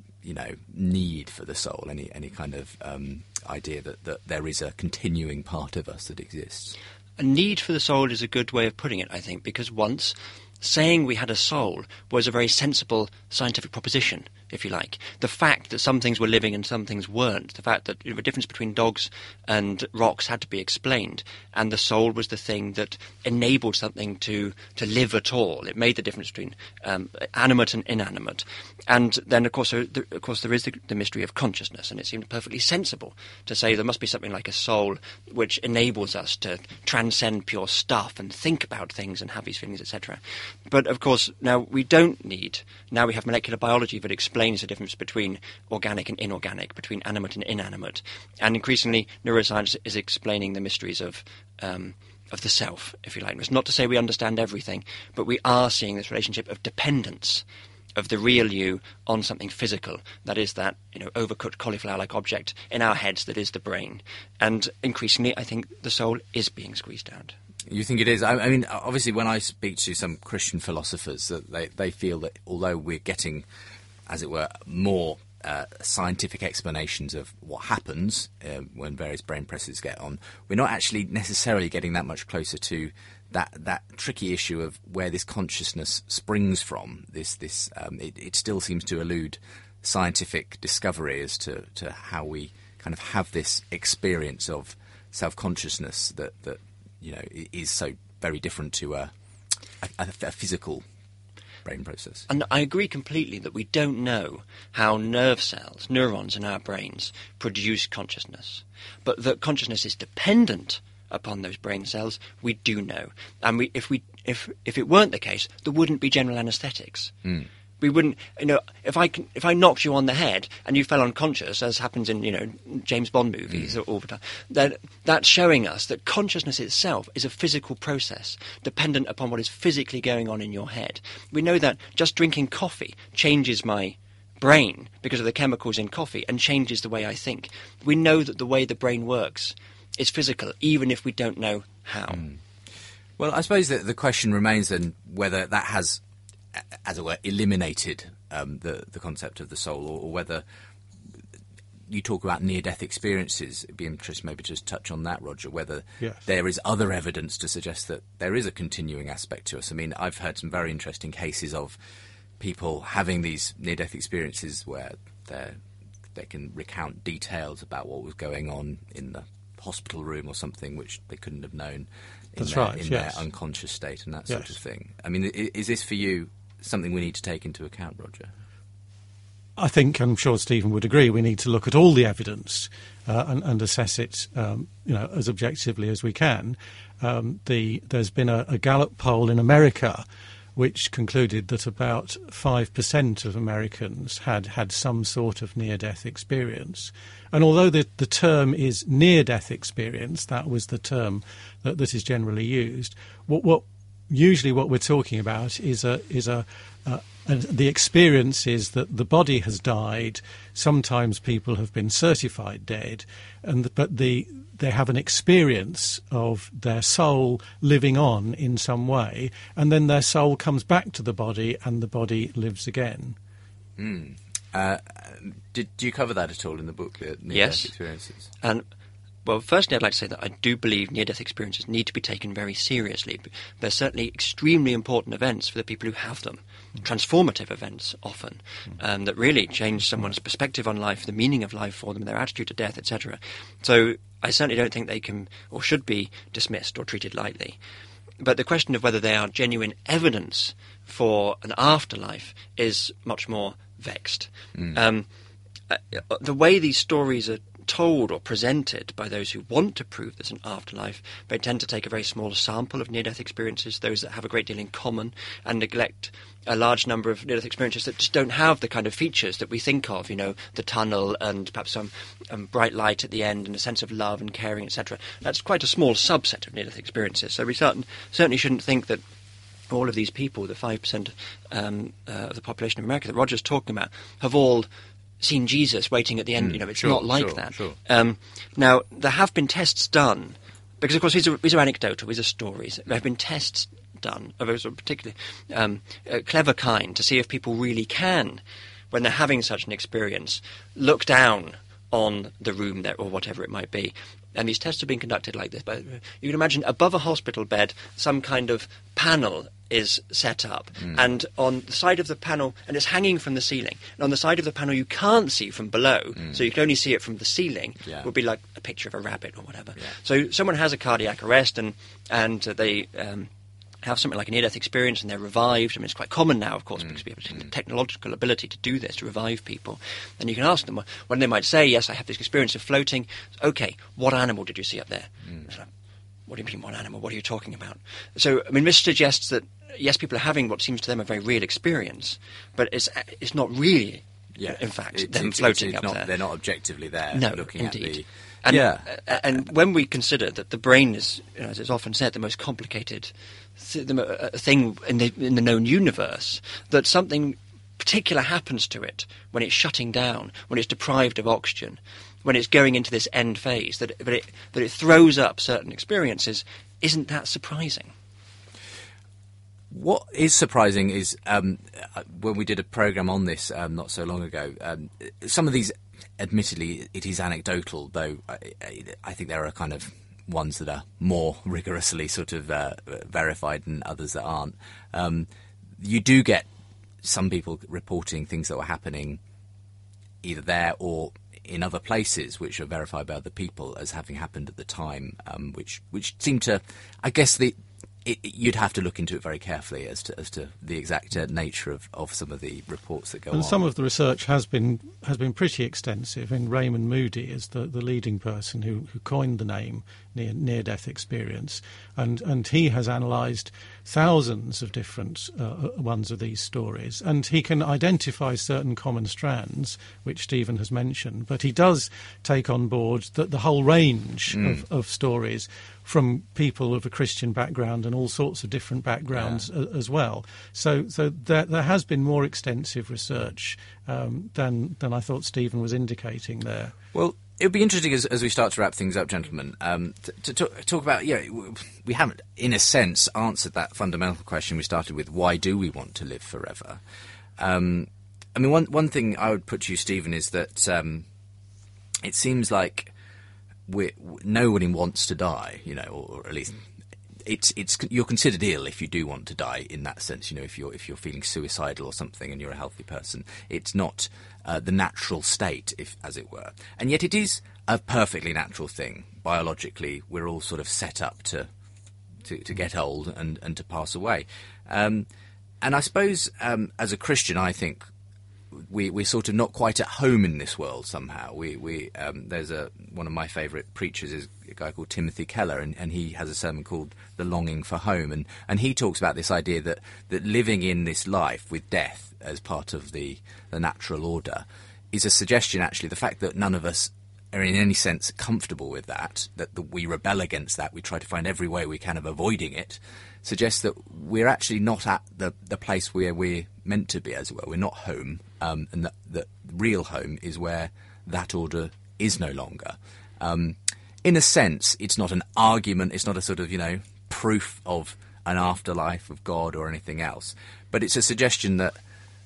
need for the soul, any kind of idea that there is a continuing part of us that exists? A need for the soul is a good way of putting it, I think, because once saying we had a soul was a very sensible scientific proposition, if you like. The fact that some things were living and some things weren't, the fact that the difference between dogs and rocks had to be explained, and the soul was the thing that enabled something to live at all. It made the difference between animate and inanimate. And then, of course, there is the mystery of consciousness, and it seemed perfectly sensible to say there must be something like a soul which enables us to transcend pure stuff and think about things and have these feelings, etc. But, of course, now we have molecular biology that explains the difference between organic and inorganic, between animate and inanimate. And increasingly, neuroscience is explaining the mysteries of the self, if you like. It's not to say we understand everything, but we are seeing this relationship of dependence of the real you on something physical. That is that, overcooked cauliflower-like object in our heads that is the brain. And increasingly, I think the soul is being squeezed out. You think it is? I mean, obviously, when I speak to some Christian philosophers, that they feel that although we're getting, as it were, more scientific explanations of what happens when various brain processes get on, we're not actually necessarily getting that much closer to that tricky issue of where this consciousness springs from. It still seems to elude scientific discovery as to how we kind of have this experience of self-consciousness that is so very different to a physical brain process. And I agree completely that we don't know how nerve cells, neurons in our brains, produce consciousness, but that consciousness is dependent upon those brain cells, we do know. And if it weren't the case, there wouldn't be general anaesthetics. We wouldn't, if I knocked you on the head and you fell unconscious, as happens in, James Bond movies all the time, that's showing us that consciousness itself is a physical process dependent upon what is physically going on in your head. We know that just drinking coffee changes my brain because of the chemicals in coffee and changes the way I think. We know that the way the brain works is physical, even if we don't know how. Well, I suppose that the question remains then whether that has, as it were, eliminated the concept of the soul, or whether you talk about near-death experiences. It'd be interesting maybe to just touch on that, Roger, whether there is other evidence to suggest that there is a continuing aspect to us. I mean, I've heard some very interesting cases of people having these near-death experiences where they can recount details about what was going on in the hospital room or something which they couldn't have known in their unconscious state and that sort of thing. I mean, is this for you something we need to take into account, Roger? I think, I'm sure Stephen would agree, we need to look at all the evidence and assess it, as objectively as we can. There's been a Gallup poll in America which concluded that about 5% of Americans had some sort of near-death experience. And although the term is near-death experience, that was the term that is generally used, what we're talking about is the experience is that the body has died. Sometimes people have been certified dead, but they have an experience of their soul living on in some way, and then their soul comes back to the body and the body lives again. Do you cover that at all in the book, the near-death experiences? Well, firstly, I'd like to say that I do believe near-death experiences need to be taken very seriously. They're certainly extremely important events for the people who have them, transformative events often, that really change someone's perspective on life, the meaning of life for them, their attitude to death, etc. So I certainly don't think they can or should be dismissed or treated lightly. But the question of whether they are genuine evidence for an afterlife is much more vexed. The way these stories are told or presented by those who want to prove there's an afterlife, they tend to take a very small sample of near-death experiences, those that have a great deal in common, and neglect a large number of near-death experiences that just don't have the kind of features that we think of, the tunnel and perhaps some bright light at the end and a sense of love and caring, etc. That's quite a small subset of near-death experiences. So we certainly shouldn't think that all of these people, the 5% of the population of America that Roger's talking about, have all seen Jesus waiting at the end. It's not like that. Sure. Now, there have been tests done, because, of course, these are anecdotal, these are stories. There have been tests done of a sort of particularly clever kind to see if people really can, when they're having such an experience, look down on the room there or whatever it might be. And these tests have been conducted like this. But you can imagine above a hospital bed, some kind of panel is set up. And on the side of the panel, and it's hanging from the ceiling, and on the side of the panel you can't see from below, so you can only see it from the ceiling, would be like a picture of a rabbit or whatever. So someone has a cardiac arrest and they have something like a near-death experience and they're revived. I mean, it's quite common now, of course, because we have the technological ability to do this, to revive people. And you can ask them, when they might say, yes, I have this experience of floating. Okay, what animal did you see up there? Like, what do you mean, what animal? What are you talking about? So, I mean, this suggests that, yes, people are having what seems to them a very real experience, but it's not really, in fact, them floating up there. They're not objectively there looking indeed. at the... And when we consider that the brain is, as it's often said, the most complicated thing in the known universe, that something particular happens to it when it's shutting down, when it's deprived of oxygen, when it's going into this end phase, that it throws up certain experiences, isn't that surprising? What is surprising is when we did a programme on this not so long ago, some of these, admittedly, it is anecdotal, though I think there are kind of ones that are more rigorously sort of verified and others that aren't. You do get some people reporting things that were happening either there or in other places which are verified by other people as having happened at the time, which seem to, I guess, you'd have to look into it very carefully as to the exact nature of some of the reports that go on. And some of the research has been pretty extensive. And Raymond Moody is the leading person who coined the name near-death experience, and he has analysed thousands of different ones of these stories, and he can identify certain common strands, which Stephen has mentioned, but he does take on board the whole range of stories from people of a Christian background and all sorts of different backgrounds as well. So there has been more extensive research than I thought Stephen was indicating there. Well, it would be interesting as we start to wrap things up, gentlemen, to talk about, we haven't, in a sense, answered that fundamental question we started with: why do we want to live forever? I mean, one thing I would put to you, Stephen, is that it seems like nobody wants to die, or at least you're considered ill if you do want to die. In that sense, if you're feeling suicidal or something and you're a healthy person, it's not the natural state, as it were. And yet it is a perfectly natural thing. Biologically, we're all sort of set up to get old and to pass away. And I suppose as a Christian, I think we're sort of not quite at home in this world somehow. There's one of my favourite preachers is a guy called Timothy Keller, and he has a sermon called The Longing for Home, and he talks about this idea that living in this life with death as part of the natural order is a suggestion, actually, the fact that none of us are in any sense comfortable with that we rebel against that, we try to find every way we can of avoiding it, suggests that we're actually not at the place where we're meant to be, as it were. We're not home, and that the real home is where that order is no longer. In a sense, it's not an argument, it's not a sort of, proof of an afterlife of God or anything else, but it's a suggestion that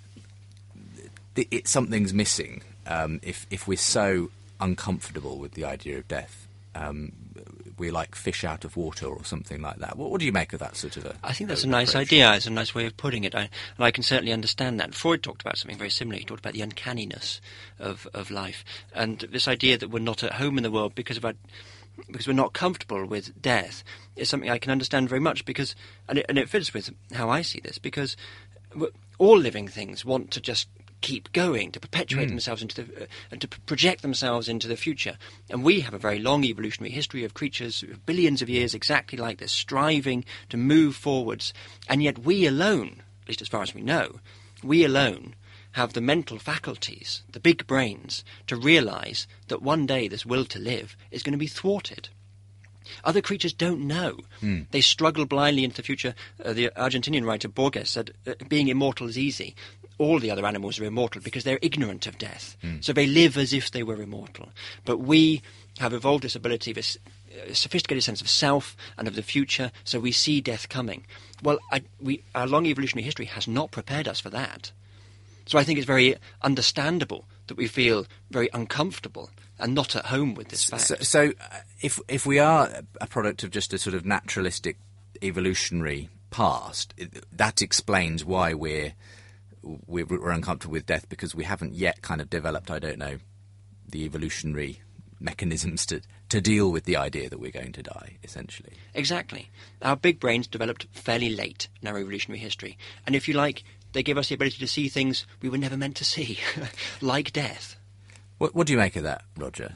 something's missing if we're so uncomfortable with the idea of death. We're like fish out of water or something like that. What do you make of that sort of I think that's a nice idea. It's a nice way of putting it. And I can certainly understand that. Freud talked about something very similar. He talked about the uncanniness of life. And this idea that we're not at home in the world because we're not comfortable with death is something I can understand very much, because and it fits with how I see this, because all living things want to just keep going, to perpetuate themselves and to project themselves into the future. And we have a very long evolutionary history of creatures, billions of years exactly like this, striving to move forwards. And yet we alone, at least as far as we know, we alone have the mental faculties, the big brains, to realise that one day this will to live is going to be thwarted. Other creatures don't know. They struggle blindly into the future. The Argentinian writer Borges said, being immortal is easy. All the other animals are immortal because they're ignorant of death. So they live as if they were immortal. But we have evolved this ability, this sophisticated sense of self and of the future, so we see death coming. Well, our long evolutionary history has not prepared us for that. So I think it's very understandable that we feel very uncomfortable and not at home with this fact. So if we are a product of just a sort of naturalistic evolutionary past, that explains why we're uncomfortable with death, because we haven't yet kind of developed, I don't know, the evolutionary mechanisms to deal with the idea that we're going to die, essentially. Exactly. Our big brains developed fairly late in our evolutionary history. And if you like, they give us the ability to see things we were never meant to see, like death. What do you make of that, Roger?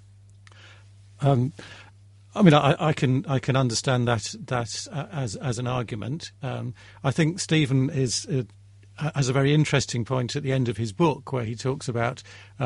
I mean, I can understand that as an argument. I think Stephen has a very interesting point at the end of his book, where he talks about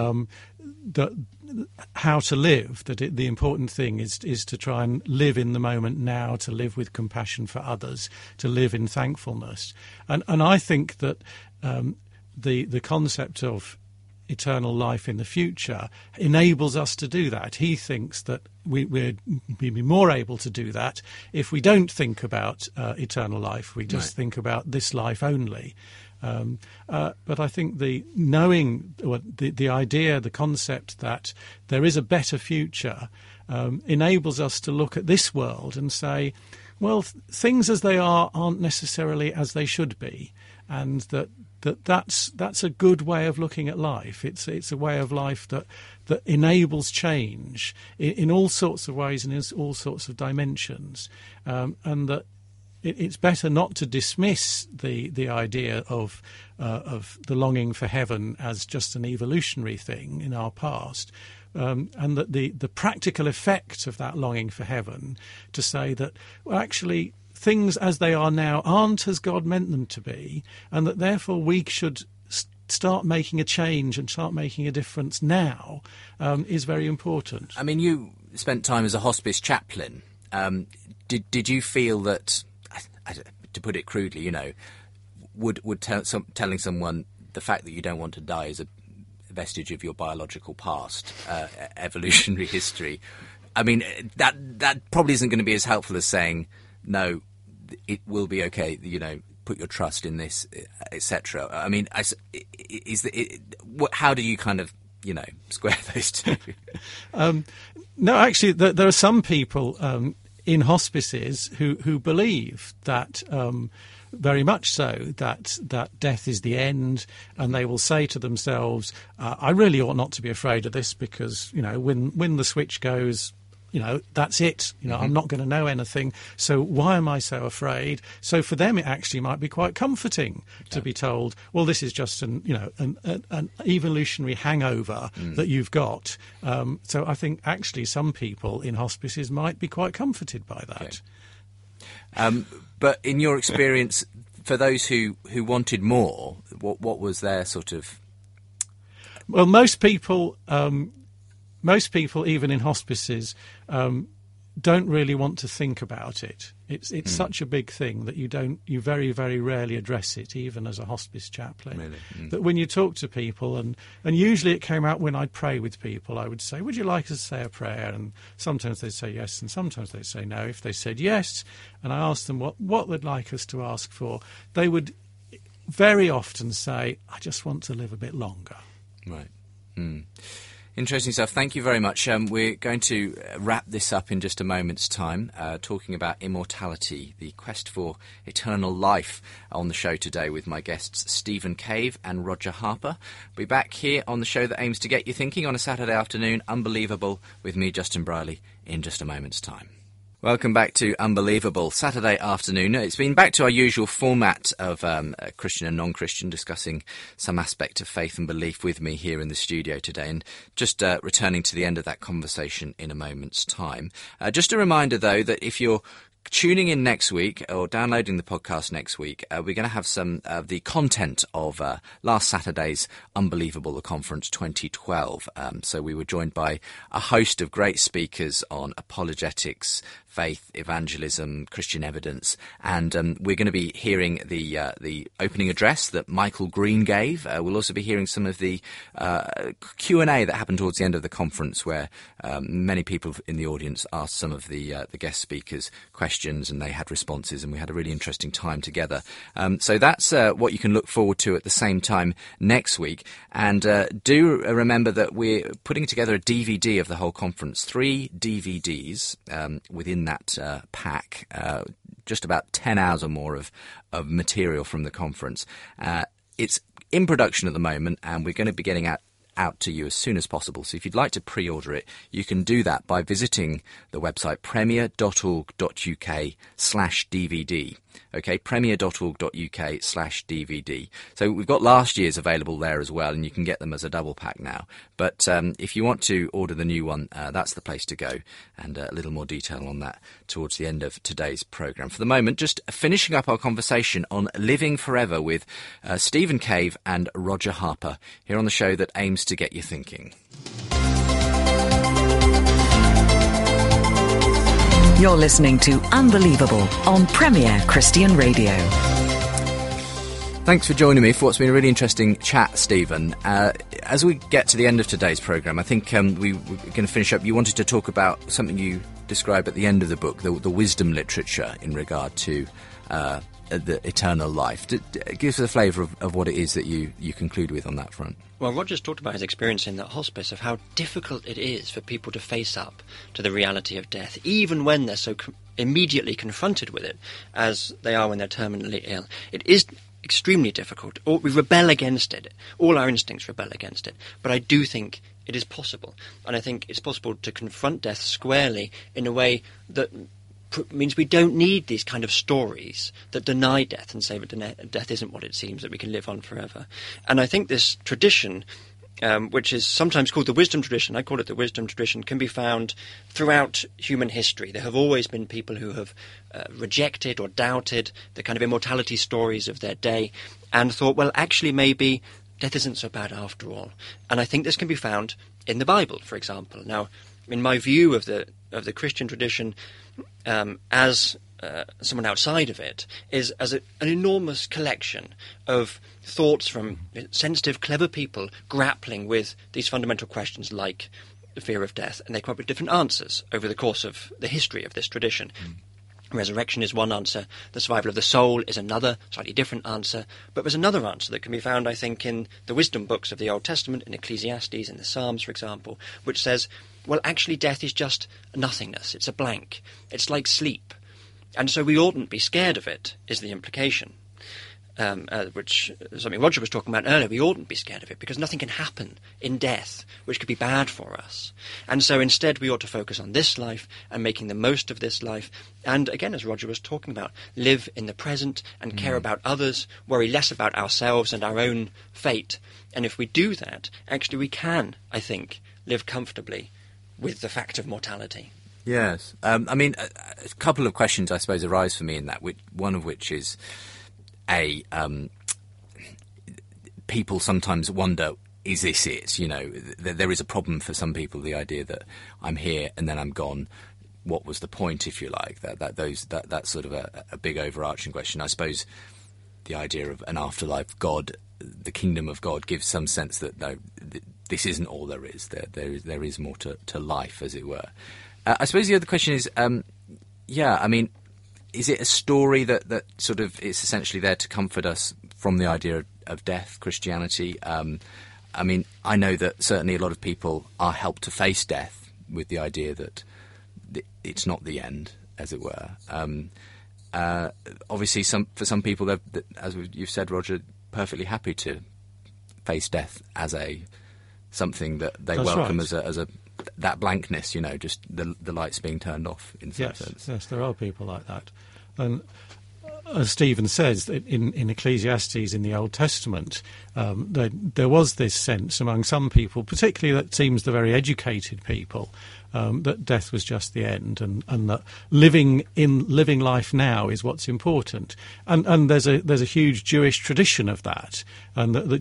how to live. That the important thing is to try and live in the moment now, to live with compassion for others, to live in thankfulness. And I think that the concept of eternal life in the future enables us to do that. He thinks that we'd be more able to do that if we don't think about eternal life. We just think about this life only. But I think the idea, the concept that there is a better future enables us to look at this world and say, well, things as they aren't necessarily as they should be, and that's a good way of looking at life. It's a way of life that enables change in all sorts of ways and in all sorts of dimensions, and that it's better not to dismiss the idea of the longing for heaven as just an evolutionary thing in our past, and that the practical effect of that longing for heaven, to say that, well, actually things as they are now aren't as God meant them to be, and that therefore we should start making a change and start making a difference now, is very important. I mean, you spent time as a hospice chaplain. Did you feel that, to put it crudely, you know, would telling someone the fact that you don't want to die is a vestige of your biological past, evolutionary history? I mean, that probably isn't going to be as helpful as saying, no, it will be okay, you know, put your trust in this, etc. I mean, how do you kind of, you know, square those two? No, actually, there are some people in hospices who believe that, very much so, that death is the end, and they will say to themselves, I really ought not to be afraid of this, because, you know, when the switch goes, you know, that's it. You know, I'm not going to know anything, so why am I so afraid? So for them, it actually might be quite comforting to be told, well, this is just an evolutionary hangover that you've got. So I think actually some people in hospices might be quite comforted by that. Okay. But in your experience, for those who wanted more, what was their sort of? Well, most people, even in hospices, don't really want to think about it. It's such a big thing that you very, very rarely address it, even as a hospice chaplain. Really? That when you talk to people, and usually it came out when I'd pray with people, I would say, would you like us to say a prayer? And sometimes they'd say yes, and sometimes they'd say no. If they said yes, and I asked them what they'd like us to ask for, they would very often say, I just want to live a bit longer. Right. Interesting stuff. Thank you very much. We're going to wrap this up in just a moment's time, talking about immortality, the quest for eternal life, on the show today with my guests Stephen Cave and Roger Harper. We'll be back here on the show that aims to get you thinking on a Saturday afternoon, Unbelievable, with me, Justin Brierley, in just a moment's time. Welcome back to Unbelievable, Saturday afternoon. It's been back to our usual format of Christian and non-Christian, discussing some aspect of faith and belief with me here in the studio today, and just returning to the end of that conversation in a moment's time. Just a reminder, though, that if you're tuning in next week or downloading the podcast next week, we're going to have some of the content of last Saturday's Unbelievable, the conference 2012. So we were joined by a host of great speakers on apologetics, faith, evangelism, Christian evidence, and we're going to be hearing the opening address that Michael Green gave. We'll also be hearing some of the Q&A that happened towards the end of the conference, where many people in the audience asked some of the guest speakers questions, and they had responses, and we had a really interesting time together. So that's what you can look forward to at the same time next week. And do remember that we're putting together a DVD of the whole conference, 3 DVDs within that pack, just about 10 hours or more of material from the conference. It's in production at the moment, and we're going to be getting out to you as soon as possible. So if you'd like to pre-order it, you can do that by visiting the website premier.org.uk/DVD. Okay, premier.org.uk/DVD. So we've got last year's available there as well, and you can get them as a double pack now. But if you want to order the new one, that's the place to go, and a little more detail on that towards the end of today's programme. For the moment, just finishing up our conversation on living forever with Stephen Cave and Roger Harper, here on the show that aims to get you thinking. You're listening to Unbelievable on Premier Christian Radio. Thanks for joining me for what's been a really interesting chat, Stephen. As we get to the end of today's programme, I think we're going to finish up. You wanted to talk about something you describe at the end of the book, the wisdom literature in regard to the eternal life. Give us a flavour of what it is that you conclude with on that front. Well, Roger's talked about his experience in that hospice, of how difficult it is for people to face up to the reality of death, even when they're so immediately confronted with it, as they are when they're terminally ill. It is extremely difficult. We rebel against it. All our instincts rebel against it. But I do think it is possible. And I think it's possible to confront death squarely in a way that means we don't need these kind of stories that deny death and say that death isn't what it seems, that we can live on forever. And I think this tradition, which is sometimes called the wisdom tradition, I call it the wisdom tradition, can be found throughout human history. There have always been people who have rejected or doubted the kind of immortality stories of their day and thought, well, actually maybe death isn't so bad after all. And I think this can be found in the Bible, for example. Now, in my view of the Christian tradition, as someone outside of it, is as an enormous collection of thoughts from sensitive, clever people grappling with these fundamental questions like the fear of death, and they come up with different answers over the course of the history of this tradition. Resurrection is one answer, the survival of the soul is another, slightly different answer, but there's another answer that can be found, I think, in the wisdom books of the Old Testament, in Ecclesiastes, in the Psalms, for example, which says, well, actually death is just nothingness, it's a blank, it's like sleep, and so we oughtn't be scared of it, is the implication. Which is something Roger was talking about earlier. We oughtn't be scared of it because nothing can happen in death which could be bad for us. And so instead we ought to focus on this life and making the most of this life. And again, as Roger was talking about, live in the present and care about others, worry less about ourselves and our own fate. And if we do that, actually we can, I think, live comfortably with the fact of mortality. Yes. I mean, a couple of questions, I suppose, arise for me in that, one of which is, people sometimes wonder, is this it? You know, there is a problem for some people, the idea that I'm here and then I'm gone. What was the point, if you like? That's sort of a big overarching question. I suppose the idea of an afterlife, God, the kingdom of God, gives some sense that no, this isn't all there is. There is more to life, as it were. I suppose the other question is, I mean, is it a story that sort of is essentially there to comfort us from the idea of death, Christianity? I mean, I know that certainly a lot of people are helped to face death with the idea that it's not the end, as it were. Obviously, for some people, as you've said, Roger, perfectly happy to face death as something that they welcome as a that blankness, you know, just the lights being turned off in some sense. Yes, there are people like that. And as Stephen says, in Ecclesiastes in the Old Testament, there was this sense among some people, particularly that seems the very educated people, that death was just the end, and that living life now is what's important. And there's a huge Jewish tradition of that, and that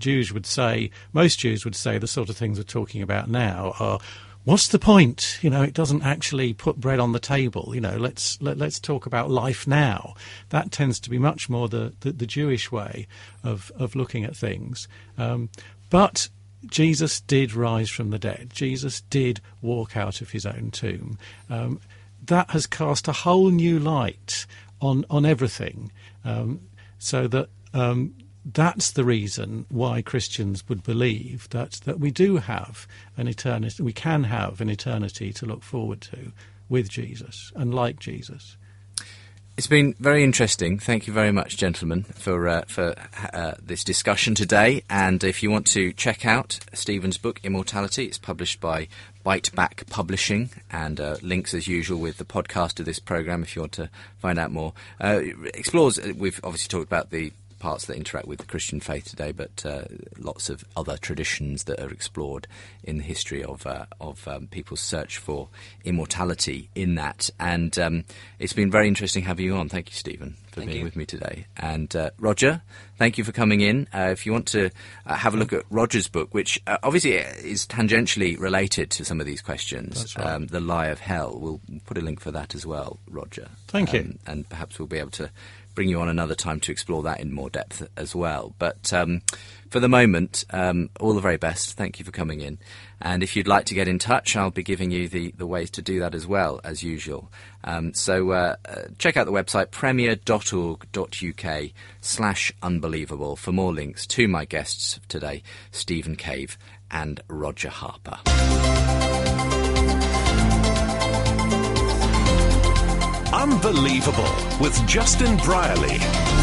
most Jews would say the sort of things we're talking about now are, what's the point? You know, it doesn't actually put bread on the table. You know, let's talk about life now. That tends to be much more the Jewish way of looking at things. But Jesus did rise from the dead. Jesus did walk out of his own tomb. That has cast a whole new light on everything. So that that's the reason why Christians would believe that we do have an eternity, we can have an eternity to look forward to with Jesus and like Jesus. It's been very interesting. Thank you very much, gentlemen, for this discussion today. And if you want to check out Stephen's book, Immortality, it's published by Bite Back Publishing, and links as usual with the podcast of this programme if you want to find out more. Explores, we've obviously talked about the parts that interact with the Christian faith today, but lots of other traditions that are explored in the history of people's search for immortality in that. And it's been very interesting having you on. Thank you, Stephen, for being with me today. And Roger, thank you for coming in. If you want to have a look at Roger's book, which obviously is tangentially related to some of these questions, that's right. The Lie of Hell, we'll put a link for that as well, Roger. Thank you. And perhaps we'll be able to bring you on another time to explore that in more depth as well. But for the moment, all the very best. Thank you for coming in. And if you'd like to get in touch, I'll be giving you the ways to do that as well, as usual. So check out the website, premier.org.uk/unbelievable, for more links to my guests today, Stephen Cave and Roger Harper. Unbelievable with Justin Brierley.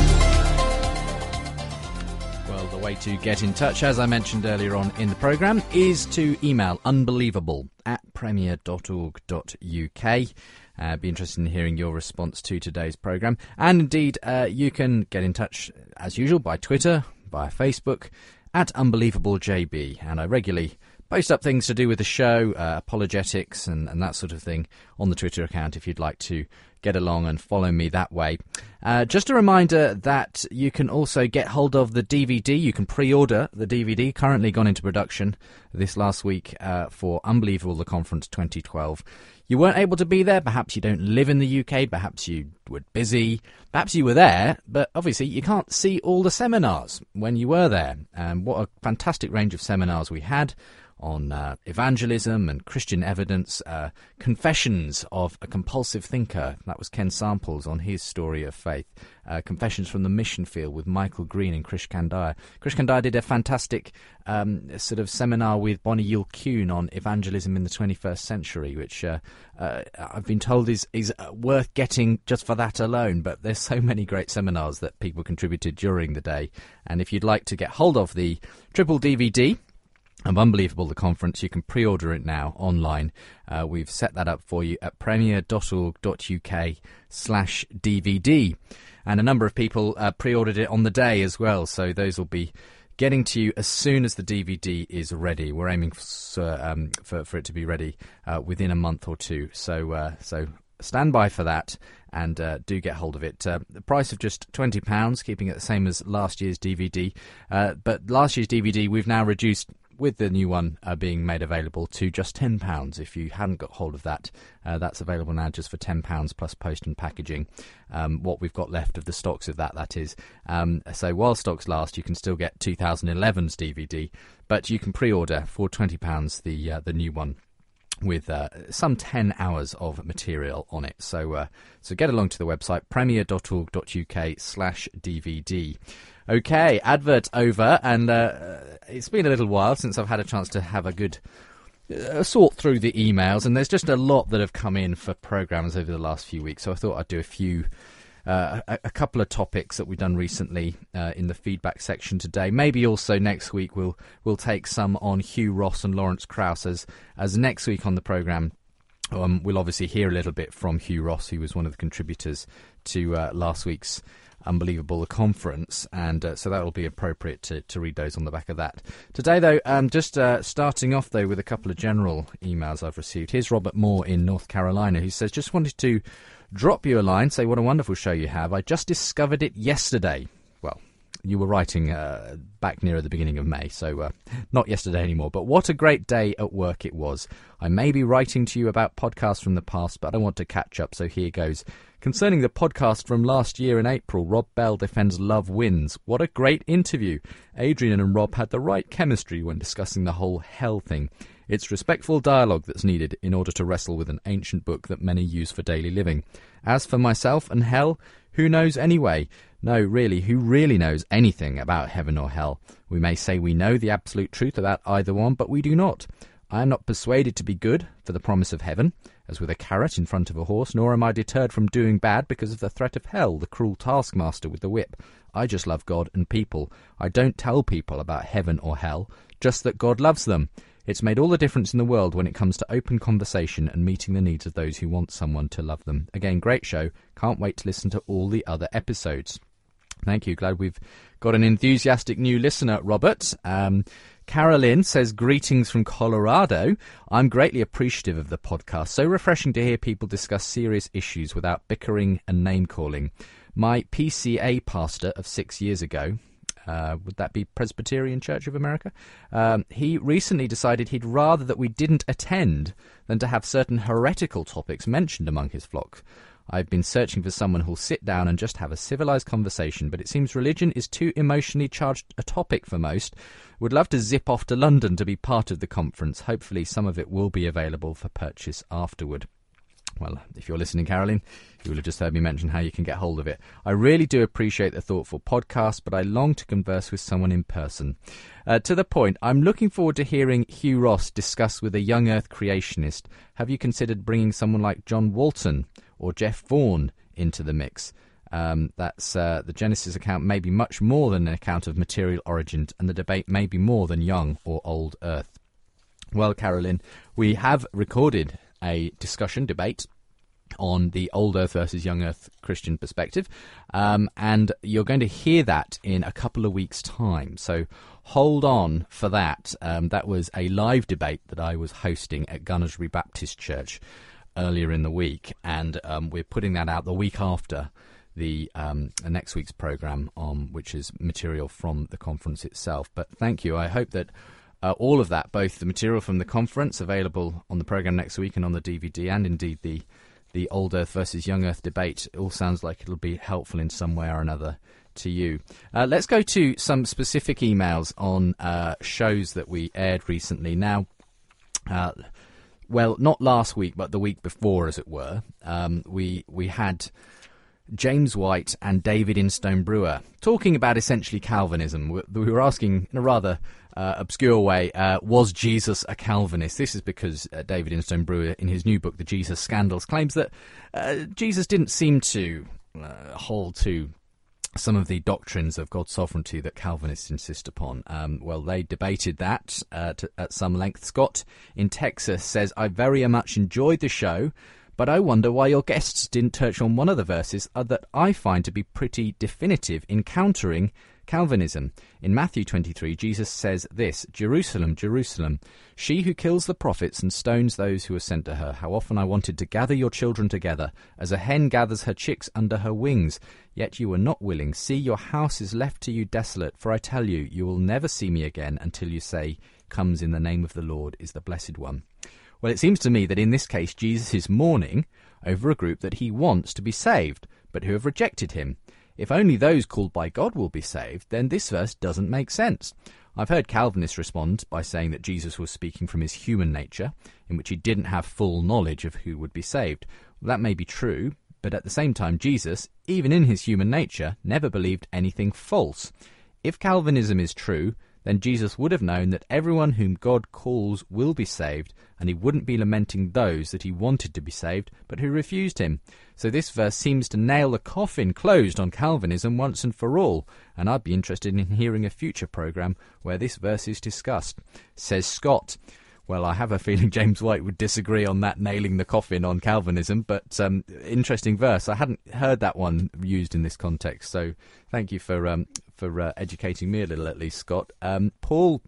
Well, the way to get in touch, as I mentioned earlier on in the programme, is to email unbelievable@premier.org.uk. premier.org.uk. Be interested in hearing your response to today's programme. And indeed, you can get in touch, as usual, by Twitter, via Facebook, at UnbelievableJB. And I regularly post up things to do with the show, apologetics and that sort of thing on the Twitter account if you'd like to get along and follow me that way. Just a reminder that you can also get hold of the DVD. You can pre-order the DVD, currently gone into production this last week for Unbelievable, the Conference 2012. You weren't able to be there. Perhaps you don't live in the UK. Perhaps you were busy. Perhaps you were there, but obviously you can't see all the seminars when you were there. What a fantastic range of seminars we had on evangelism and Christian evidence, Confessions of a Compulsive Thinker. That was Ken Samples on his story of faith. Confessions from the Mission Field with Michael Green and Krish Kandiah. Krish Kandiah did a fantastic sort of seminar with Bonnie Yule Kuhn on evangelism in the 21st century, which I've been told is worth getting just for that alone. But there's so many great seminars that people contributed during the day. And if you'd like to get hold of the triple DVD of Unbelievable, the Conference, you can pre-order it now online. We've set that up for you at premier.org.uk/DVD. And a number of people pre-ordered it on the day as well, so those will be getting to you as soon as the DVD is ready. We're aiming for it to be ready within a month or two, so stand by for that and do get hold of it. The price of just £20, keeping it the same as last year's DVD. But last year's DVD we've now reduced, with the new one being made available, to just £10. If you hadn't got hold of that, that's available now just for £10 plus post and packaging. What we've got left of the stocks of that is. So while stocks last, you can still get 2011's DVD, but you can pre-order for £20 the new one, with some 10 hours of material on it. So get along to the website, premier.org.uk/DVD. Okay, advert over, and it's been a little while since I've had a chance to have a good sort through the emails, and there's just a lot that have come in for programmes over the last few weeks, so I thought I'd do a couple of topics that we've done recently in the feedback section today. Maybe also next week we'll take some on Hugh Ross and Lawrence Krauss, as next week on the programme we'll obviously hear a little bit from Hugh Ross, who was one of the contributors to last week's Unbelievable, the Conference, and so that will be appropriate to read those on the back of that. Today, though, just starting off, though, with a couple of general emails I've received. Here's Robert Moore in North Carolina, who says, just wanted to drop you a line, say what a wonderful show you have. I just discovered it yesterday. Well, you were writing back near the beginning of May, so not yesterday anymore. But what a great day at work it was. I may be writing to you about podcasts from the past, but I want to catch up, so here goes. Concerning the podcast from last year in April, Rob Bell defends Love Wins. What a great interview. Adrian and Rob had the right chemistry when discussing the whole hell thing. It's respectful dialogue that's needed in order to wrestle with an ancient book that many use for daily living. As for myself and hell, who knows anyway? No, really, who really knows anything about heaven or hell? We may say we know the absolute truth about either one, but we do not. I am not persuaded to be good for the promise of heaven, as with a carrot in front of a horse, nor am I deterred from doing bad because of the threat of hell, the cruel taskmaster with the whip. I just love God and people. I don't tell people about heaven or hell, just that God loves them. It's made all the difference in the world when it comes to open conversation and meeting the needs of those who want someone to love them. Again, great show. Can't wait to listen to all the other episodes. Thank you. Glad we've got an enthusiastic new listener, Robert. Carolyn says, greetings from Colorado. I'm greatly appreciative of the podcast. So refreshing to hear people discuss serious issues without bickering and name-calling. My PCA pastor of 6 years ago, would that be Presbyterian Church of America? He recently decided he'd rather that we didn't attend than to have certain heretical topics mentioned among his flock. I've been searching for someone who'll sit down and just have a civilized conversation, but it seems religion is too emotionally charged a topic for most. Would love to zip off to London to be part of the conference. Hopefully some of it will be available for purchase afterward. Well, if you're listening, Caroline, you will have just heard me mention how you can get hold of it. I really do appreciate the thoughtful podcast, but I long to converse with someone in person. To the point, I'm looking forward to hearing Hugh Ross discuss with a young Earth creationist. Have you considered bringing someone like John Walton or Jeff Vaughan into the mix? The Genesis account may be much more than an account of material origins, and the debate may be more than young or old Earth. Well, Carolyn, we have recorded a debate on the Old Earth versus Young Earth Christian perspective, and you're going to hear that in a couple of weeks' time. So hold on for that. That was a live debate that I was hosting at Gunnersbury Baptist Church earlier in the week, and we're putting that out the week after the next week's programme, which is material from the conference itself. But thank you. I hope that all of that, both the material from the conference available on the programme next week and on the DVD, and indeed the Old Earth versus Young Earth debate, it all sounds like it'll be helpful in some way or another to you. Let's go to some specific emails on shows that we aired recently. Now, well, not last week, but the week before, as it were, we had James White and David Instone Brewer talking about essentially Calvinism. We were asking in a rather obscure way, was Jesus a Calvinist? This is because David Instone Brewer, in his new book, The Jesus Scandals, claims that Jesus didn't seem to hold to some of the doctrines of God's sovereignty that Calvinists insist upon. Well, they debated that at some length. Scott in Texas says, I very much enjoyed the show, but I wonder why your guests didn't touch on one of the verses that I find to be pretty definitive in countering Calvinism. In Matthew 23, Jesus says this, Jerusalem, Jerusalem, she who kills the prophets and stones those who are sent to her. How often I wanted to gather your children together, as a hen gathers her chicks under her wings. Yet you were not willing. See, your house is left to you desolate. For I tell you, you will never see me again until you say, comes in the name of the Lord is the Blessed One. Well, it seems to me that in this case, Jesus is mourning over a group that he wants to be saved, but who have rejected him. If only those called by God will be saved, then this verse doesn't make sense. I've heard Calvinists respond by saying that Jesus was speaking from his human nature, in which he didn't have full knowledge of who would be saved. Well, that may be true, but at the same time, Jesus, even in his human nature, never believed anything false. If Calvinism is true, then Jesus would have known that everyone whom God calls will be saved, and he wouldn't be lamenting those that he wanted to be saved, but who refused him. So this verse seems to nail the coffin closed on Calvinism once and for all, and I'd be interested in hearing a future programme where this verse is discussed. Says Scott. Well, I have a feeling James White would disagree on that nailing the coffin on Calvinism, but interesting verse. I hadn't heard that one used in this context, so thank you for educating me a little, at least, Scott. Paul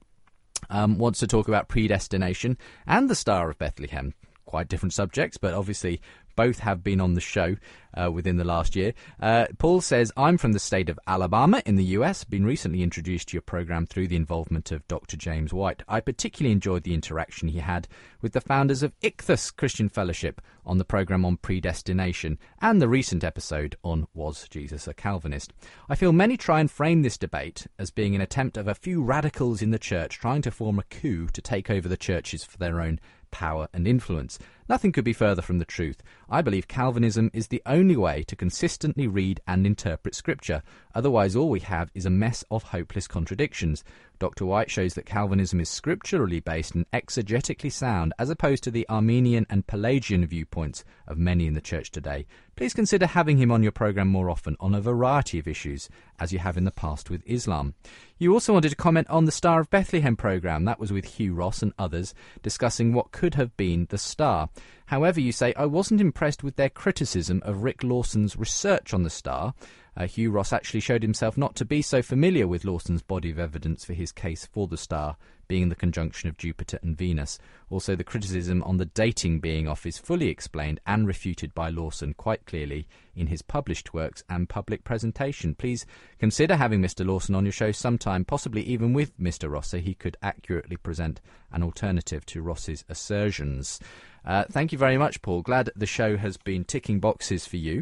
wants to talk about predestination and the Star of Bethlehem. Quite different subjects, but obviously both have been on the show within the last year. Paul says, I'm from the state of Alabama in the US, been recently introduced to your programme through the involvement of Dr. James White. I particularly enjoyed the interaction he had with the founders of Ichthus Christian Fellowship on the programme on predestination and the recent episode on Was Jesus a Calvinist? I feel many try and frame this debate as being an attempt of a few radicals in the church trying to form a coup to take over the churches for their own power and influence. Nothing could be further from the truth. I believe Calvinism is the only way to consistently read and interpret Scripture. Otherwise, all we have is a mess of hopeless contradictions. Dr. White shows that Calvinism is scripturally based and exegetically sound, as opposed to the Arminian and Pelagian viewpoints of many in the church today. Please consider having him on your programme more often on a variety of issues, as you have in the past with Islam. You also wanted to comment on the Star of Bethlehem programme. That was with Hugh Ross and others, discussing what could have been the star. However, you say, I wasn't impressed with their criticism of Rick Lawson's research on the star. Hugh Ross actually showed himself not to be so familiar with Lawson's body of evidence for his case for the star, being the conjunction of Jupiter and Venus. Also, the criticism on the dating being off is fully explained and refuted by Lawson quite clearly in his published works and public presentation. Please consider having Mr. Lawson on your show sometime, possibly even with Mr. Ross, so he could accurately present an alternative to Ross's assertions. Thank you very much, Paul. Glad the show has been ticking boxes for you.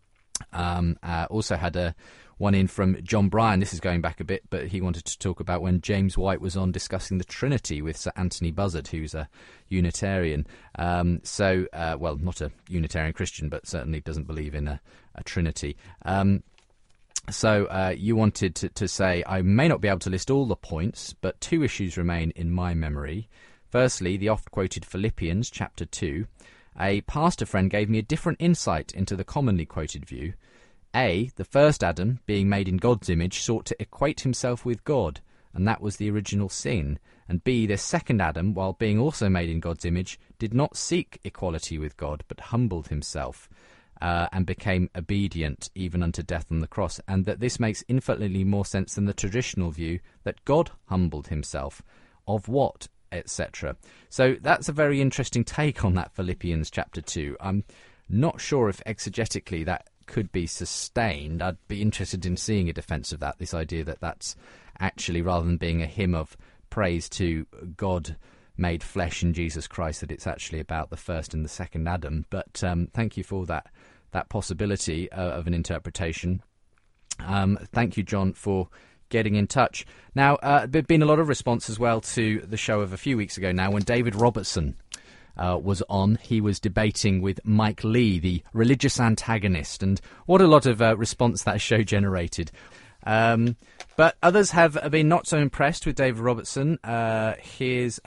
Also had one in from John Bryan. This is going back a bit, but he wanted to talk about when James White was on discussing the Trinity with Sir Anthony Buzzard, who's a Unitarian. Well, not a Unitarian Christian, but certainly doesn't believe in a Trinity. So you wanted to say, I may not be able to list all the points, but two issues remain in my memory. Firstly, the oft-quoted Philippians, chapter 2. A pastor friend gave me a different insight into the commonly quoted view. A, the first Adam, being made in God's image, sought to equate himself with God, and that was the original sin. And B, the second Adam, while being also made in God's image, did not seek equality with God, but humbled himself and became obedient even unto death on the cross. And that this makes infinitely more sense than the traditional view that God humbled himself. Of what, etc. So that's a very interesting take on that Philippians chapter 2. I'm not sure if exegetically that could be sustained. I'd be interested in seeing a defence of that, this idea that that's actually, rather than being a hymn of praise to God made flesh in Jesus Christ, that it's actually about the first and the second Adam. But thank you for that possibility of an interpretation. Thank you, John, for getting in touch. Now, there's been a lot of response as well to the show of a few weeks ago now when David Robertson was on. He was debating with Mike Lee, the religious antagonist, and what a lot of response that show generated. But others have been not so impressed with David Robertson. Here's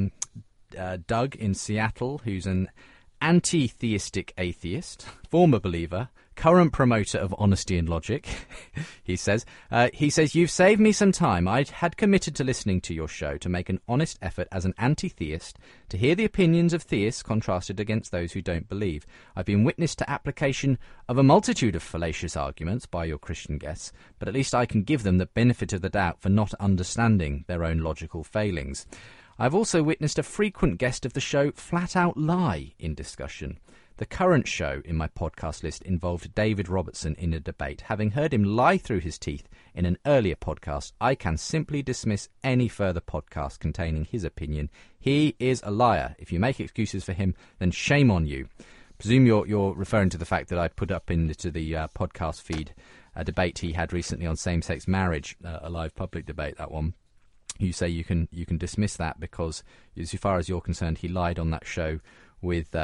Doug in Seattle, who's an anti-theistic atheist, former believer, current promoter of honesty and logic. He says, you've saved me some time. I had committed to listening to your show to make an honest effort as an anti-theist to hear the opinions of theists contrasted against those who don't believe. I've been witness to application of a multitude of fallacious arguments by your Christian guests, but at least I can give them the benefit of the doubt for not understanding their own logical failings. I've also witnessed a frequent guest of the show flat out lie in discussion. The current show in my podcast list involved David Robertson in a debate. Having heard him lie through his teeth in an earlier podcast, I can simply dismiss any further podcast containing his opinion. He is a liar. If you make excuses for him, then shame on you. Presume you're referring to the fact that I put up into the podcast feed a debate he had recently on same-sex marriage, a live public debate, that one. You say you can dismiss that because, as far as you're concerned, he lied on that show with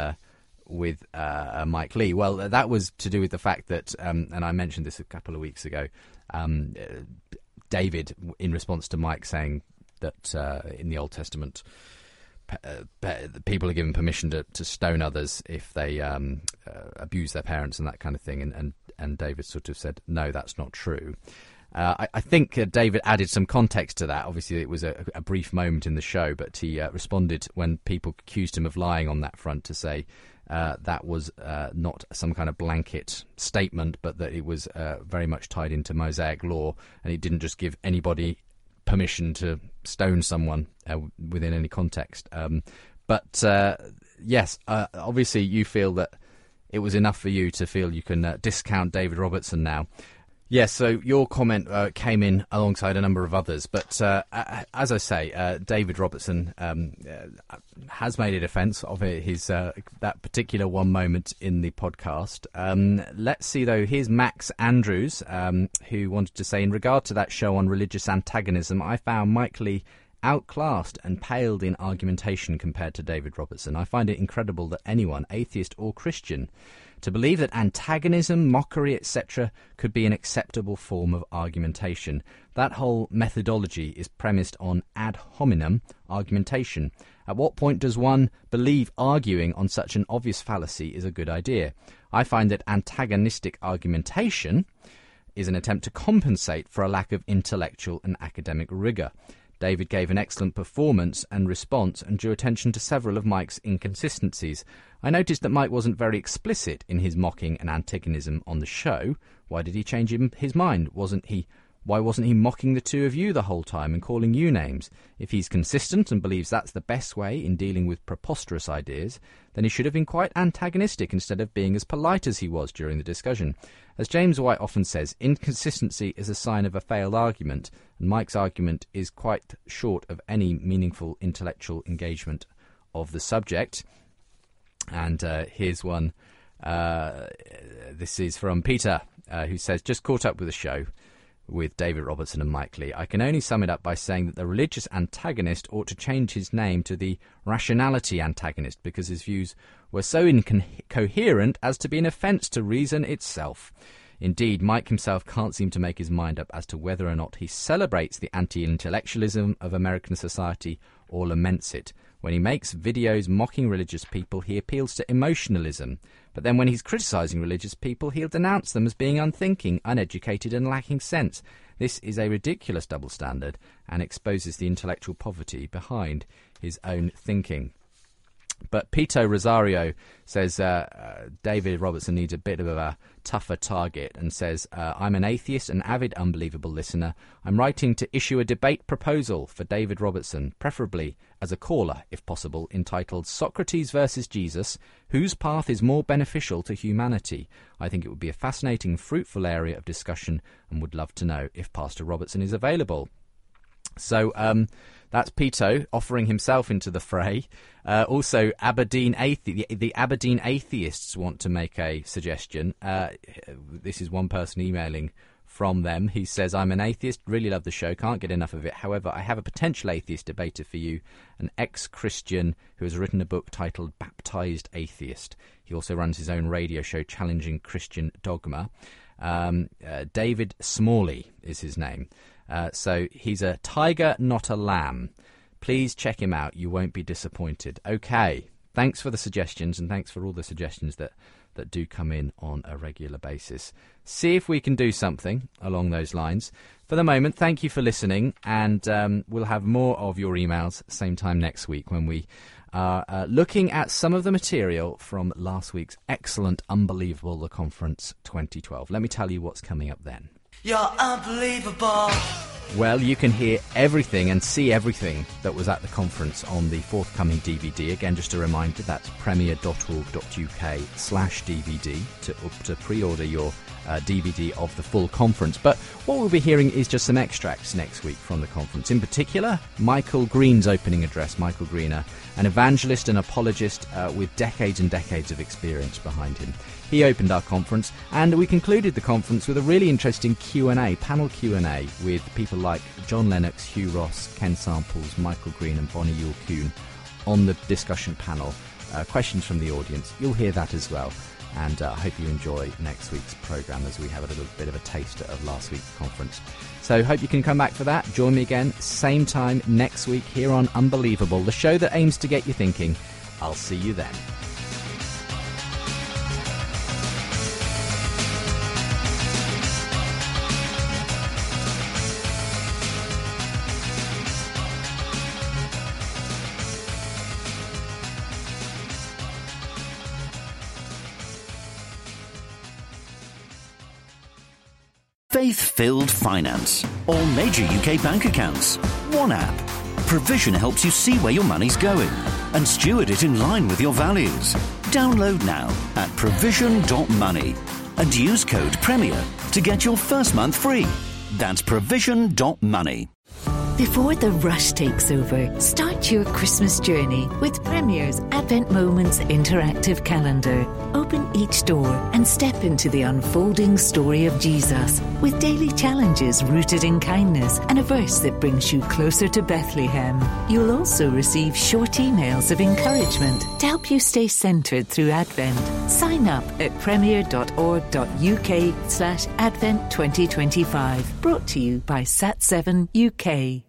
Mike Lee. Well, that was to do with the fact that, and I mentioned this a couple of weeks ago, David, in response to Mike saying that in the Old Testament, people are given permission to stone others if they abuse their parents and that kind of thing, and David sort of said, no, that's not true. I think David added some context to that. Obviously, it was a brief moment in the show, but he responded when people accused him of lying on that front to say that was not some kind of blanket statement, but that it was very much tied into Mosaic law, and he didn't just give anybody permission to stone someone within any context. But yes, obviously you feel that it was enough for you to feel you can discount David Robertson now. Yes, so your comment came in alongside a number of others, but as I say, David Robertson has made a defence of his that particular one moment in the podcast. Let's see, though. Here's Max Andrews, who wanted to say, in regard to that show on religious antagonism, I found Mike Lee outclassed and paled in argumentation compared to David Robertson. I find it incredible that anyone, atheist or Christian, to believe that antagonism, mockery, etc. could be an acceptable form of argumentation. That whole methodology is premised on ad hominem argumentation. At what point does one believe arguing on such an obvious fallacy is a good idea? I find that antagonistic argumentation is an attempt to compensate for a lack of intellectual and academic rigour. David gave an excellent performance and response and drew attention to several of Mike's inconsistencies. I noticed that Mike wasn't very explicit in his mocking and antagonism on the show. Why did he change his mind? Why wasn't he mocking the two of you the whole time and calling you names? If he's consistent and believes that's the best way in dealing with preposterous ideas, then he should have been quite antagonistic instead of being as polite as he was during the discussion. As James White often says, inconsistency is a sign of a failed argument, and Mike's argument is quite short of any meaningful intellectual engagement of the subject. And here's one. This is from Peter, who says, just caught up with the show with David Robertson and Mike Lee. I can only sum it up by saying that the religious antagonist ought to change his name to the rationality antagonist, because his views were so incoherent as to be an offence to reason itself. Indeed, Mike himself can't seem to make his mind up as to whether or not he celebrates the anti-intellectualism of American society or laments it. When he makes videos mocking religious people, he appeals to emotionalism. But then when he's criticising religious people, he'll denounce them as being unthinking, uneducated and lacking sense. This is a ridiculous double standard and exposes the intellectual poverty behind his own thinking. But Pito Rosario says David Robertson needs a bit of a tougher target and says, I'm an atheist, an avid Unbelievable listener. I'm writing to issue a debate proposal for David Robertson, preferably as a caller, if possible, entitled Socrates versus Jesus, whose path is more beneficial to humanity? I think it would be a fascinating, fruitful area of discussion and would love to know if Pastor Robertson is available. So that's Pito offering himself into the fray. Also, the Aberdeen Atheists want to make a suggestion. This is one person emailing from them. He says, I'm an atheist, really love the show, can't get enough of it. However, I have a potential atheist debater for you, an ex-Christian who has written a book titled Baptized Atheist. He also runs his own radio show challenging Christian dogma. David Smalley is his name. So he's a tiger, not a lamb. Please check him out. You won't be disappointed. Okay. Thanks for the suggestions, and thanks for all the suggestions that do come in on a regular basis. See if we can do something along those lines. For the moment, thank you for listening, and we'll have more of your emails same time next week when we are looking at some of the material from last week's excellent Unbelievable, the Conference 2012. Let me tell you what's coming up then. You're unbelievable. Well, you can hear everything and see everything that was at the conference on the forthcoming DVD. Again, just a reminder, that's premier.org.uk/DVD to pre-order your DVD of the full conference. But what we'll be hearing is just some extracts next week from the conference. In particular, Michael Green's opening address. Michael Green, an evangelist and apologist with decades and decades of experience behind him. He opened our conference, and we concluded the conference with a really interesting Q&A, panel Q&A, with people like John Lennox, Hugh Ross, Ken Samples, Michael Green and Bonnie Yule-Kuhn on the discussion panel. Questions from the audience. You'll hear that as well. And I hope you enjoy next week's programme as we have a little bit of a taster of last week's conference. So hope you can come back for that. Join me again, same time next week here on Unbelievable, the show that aims to get you thinking. I'll see you then. Faith-filled finance. All major UK bank accounts. One app. Provision helps you see where your money's going and steward it in line with your values. Download now at provision.money and use code PREMIER to get your first month free. That's provision.money. Before the rush takes over, start your Christmas journey with Premier's Advent Moments interactive calendar. Open each door and step into the unfolding story of Jesus with daily challenges rooted in kindness and a verse that brings you closer to Bethlehem. You'll also receive short emails of encouragement to help you stay centred through Advent. Sign up at premier.org.uk/Advent 2025. Brought to you by Sat7 UK.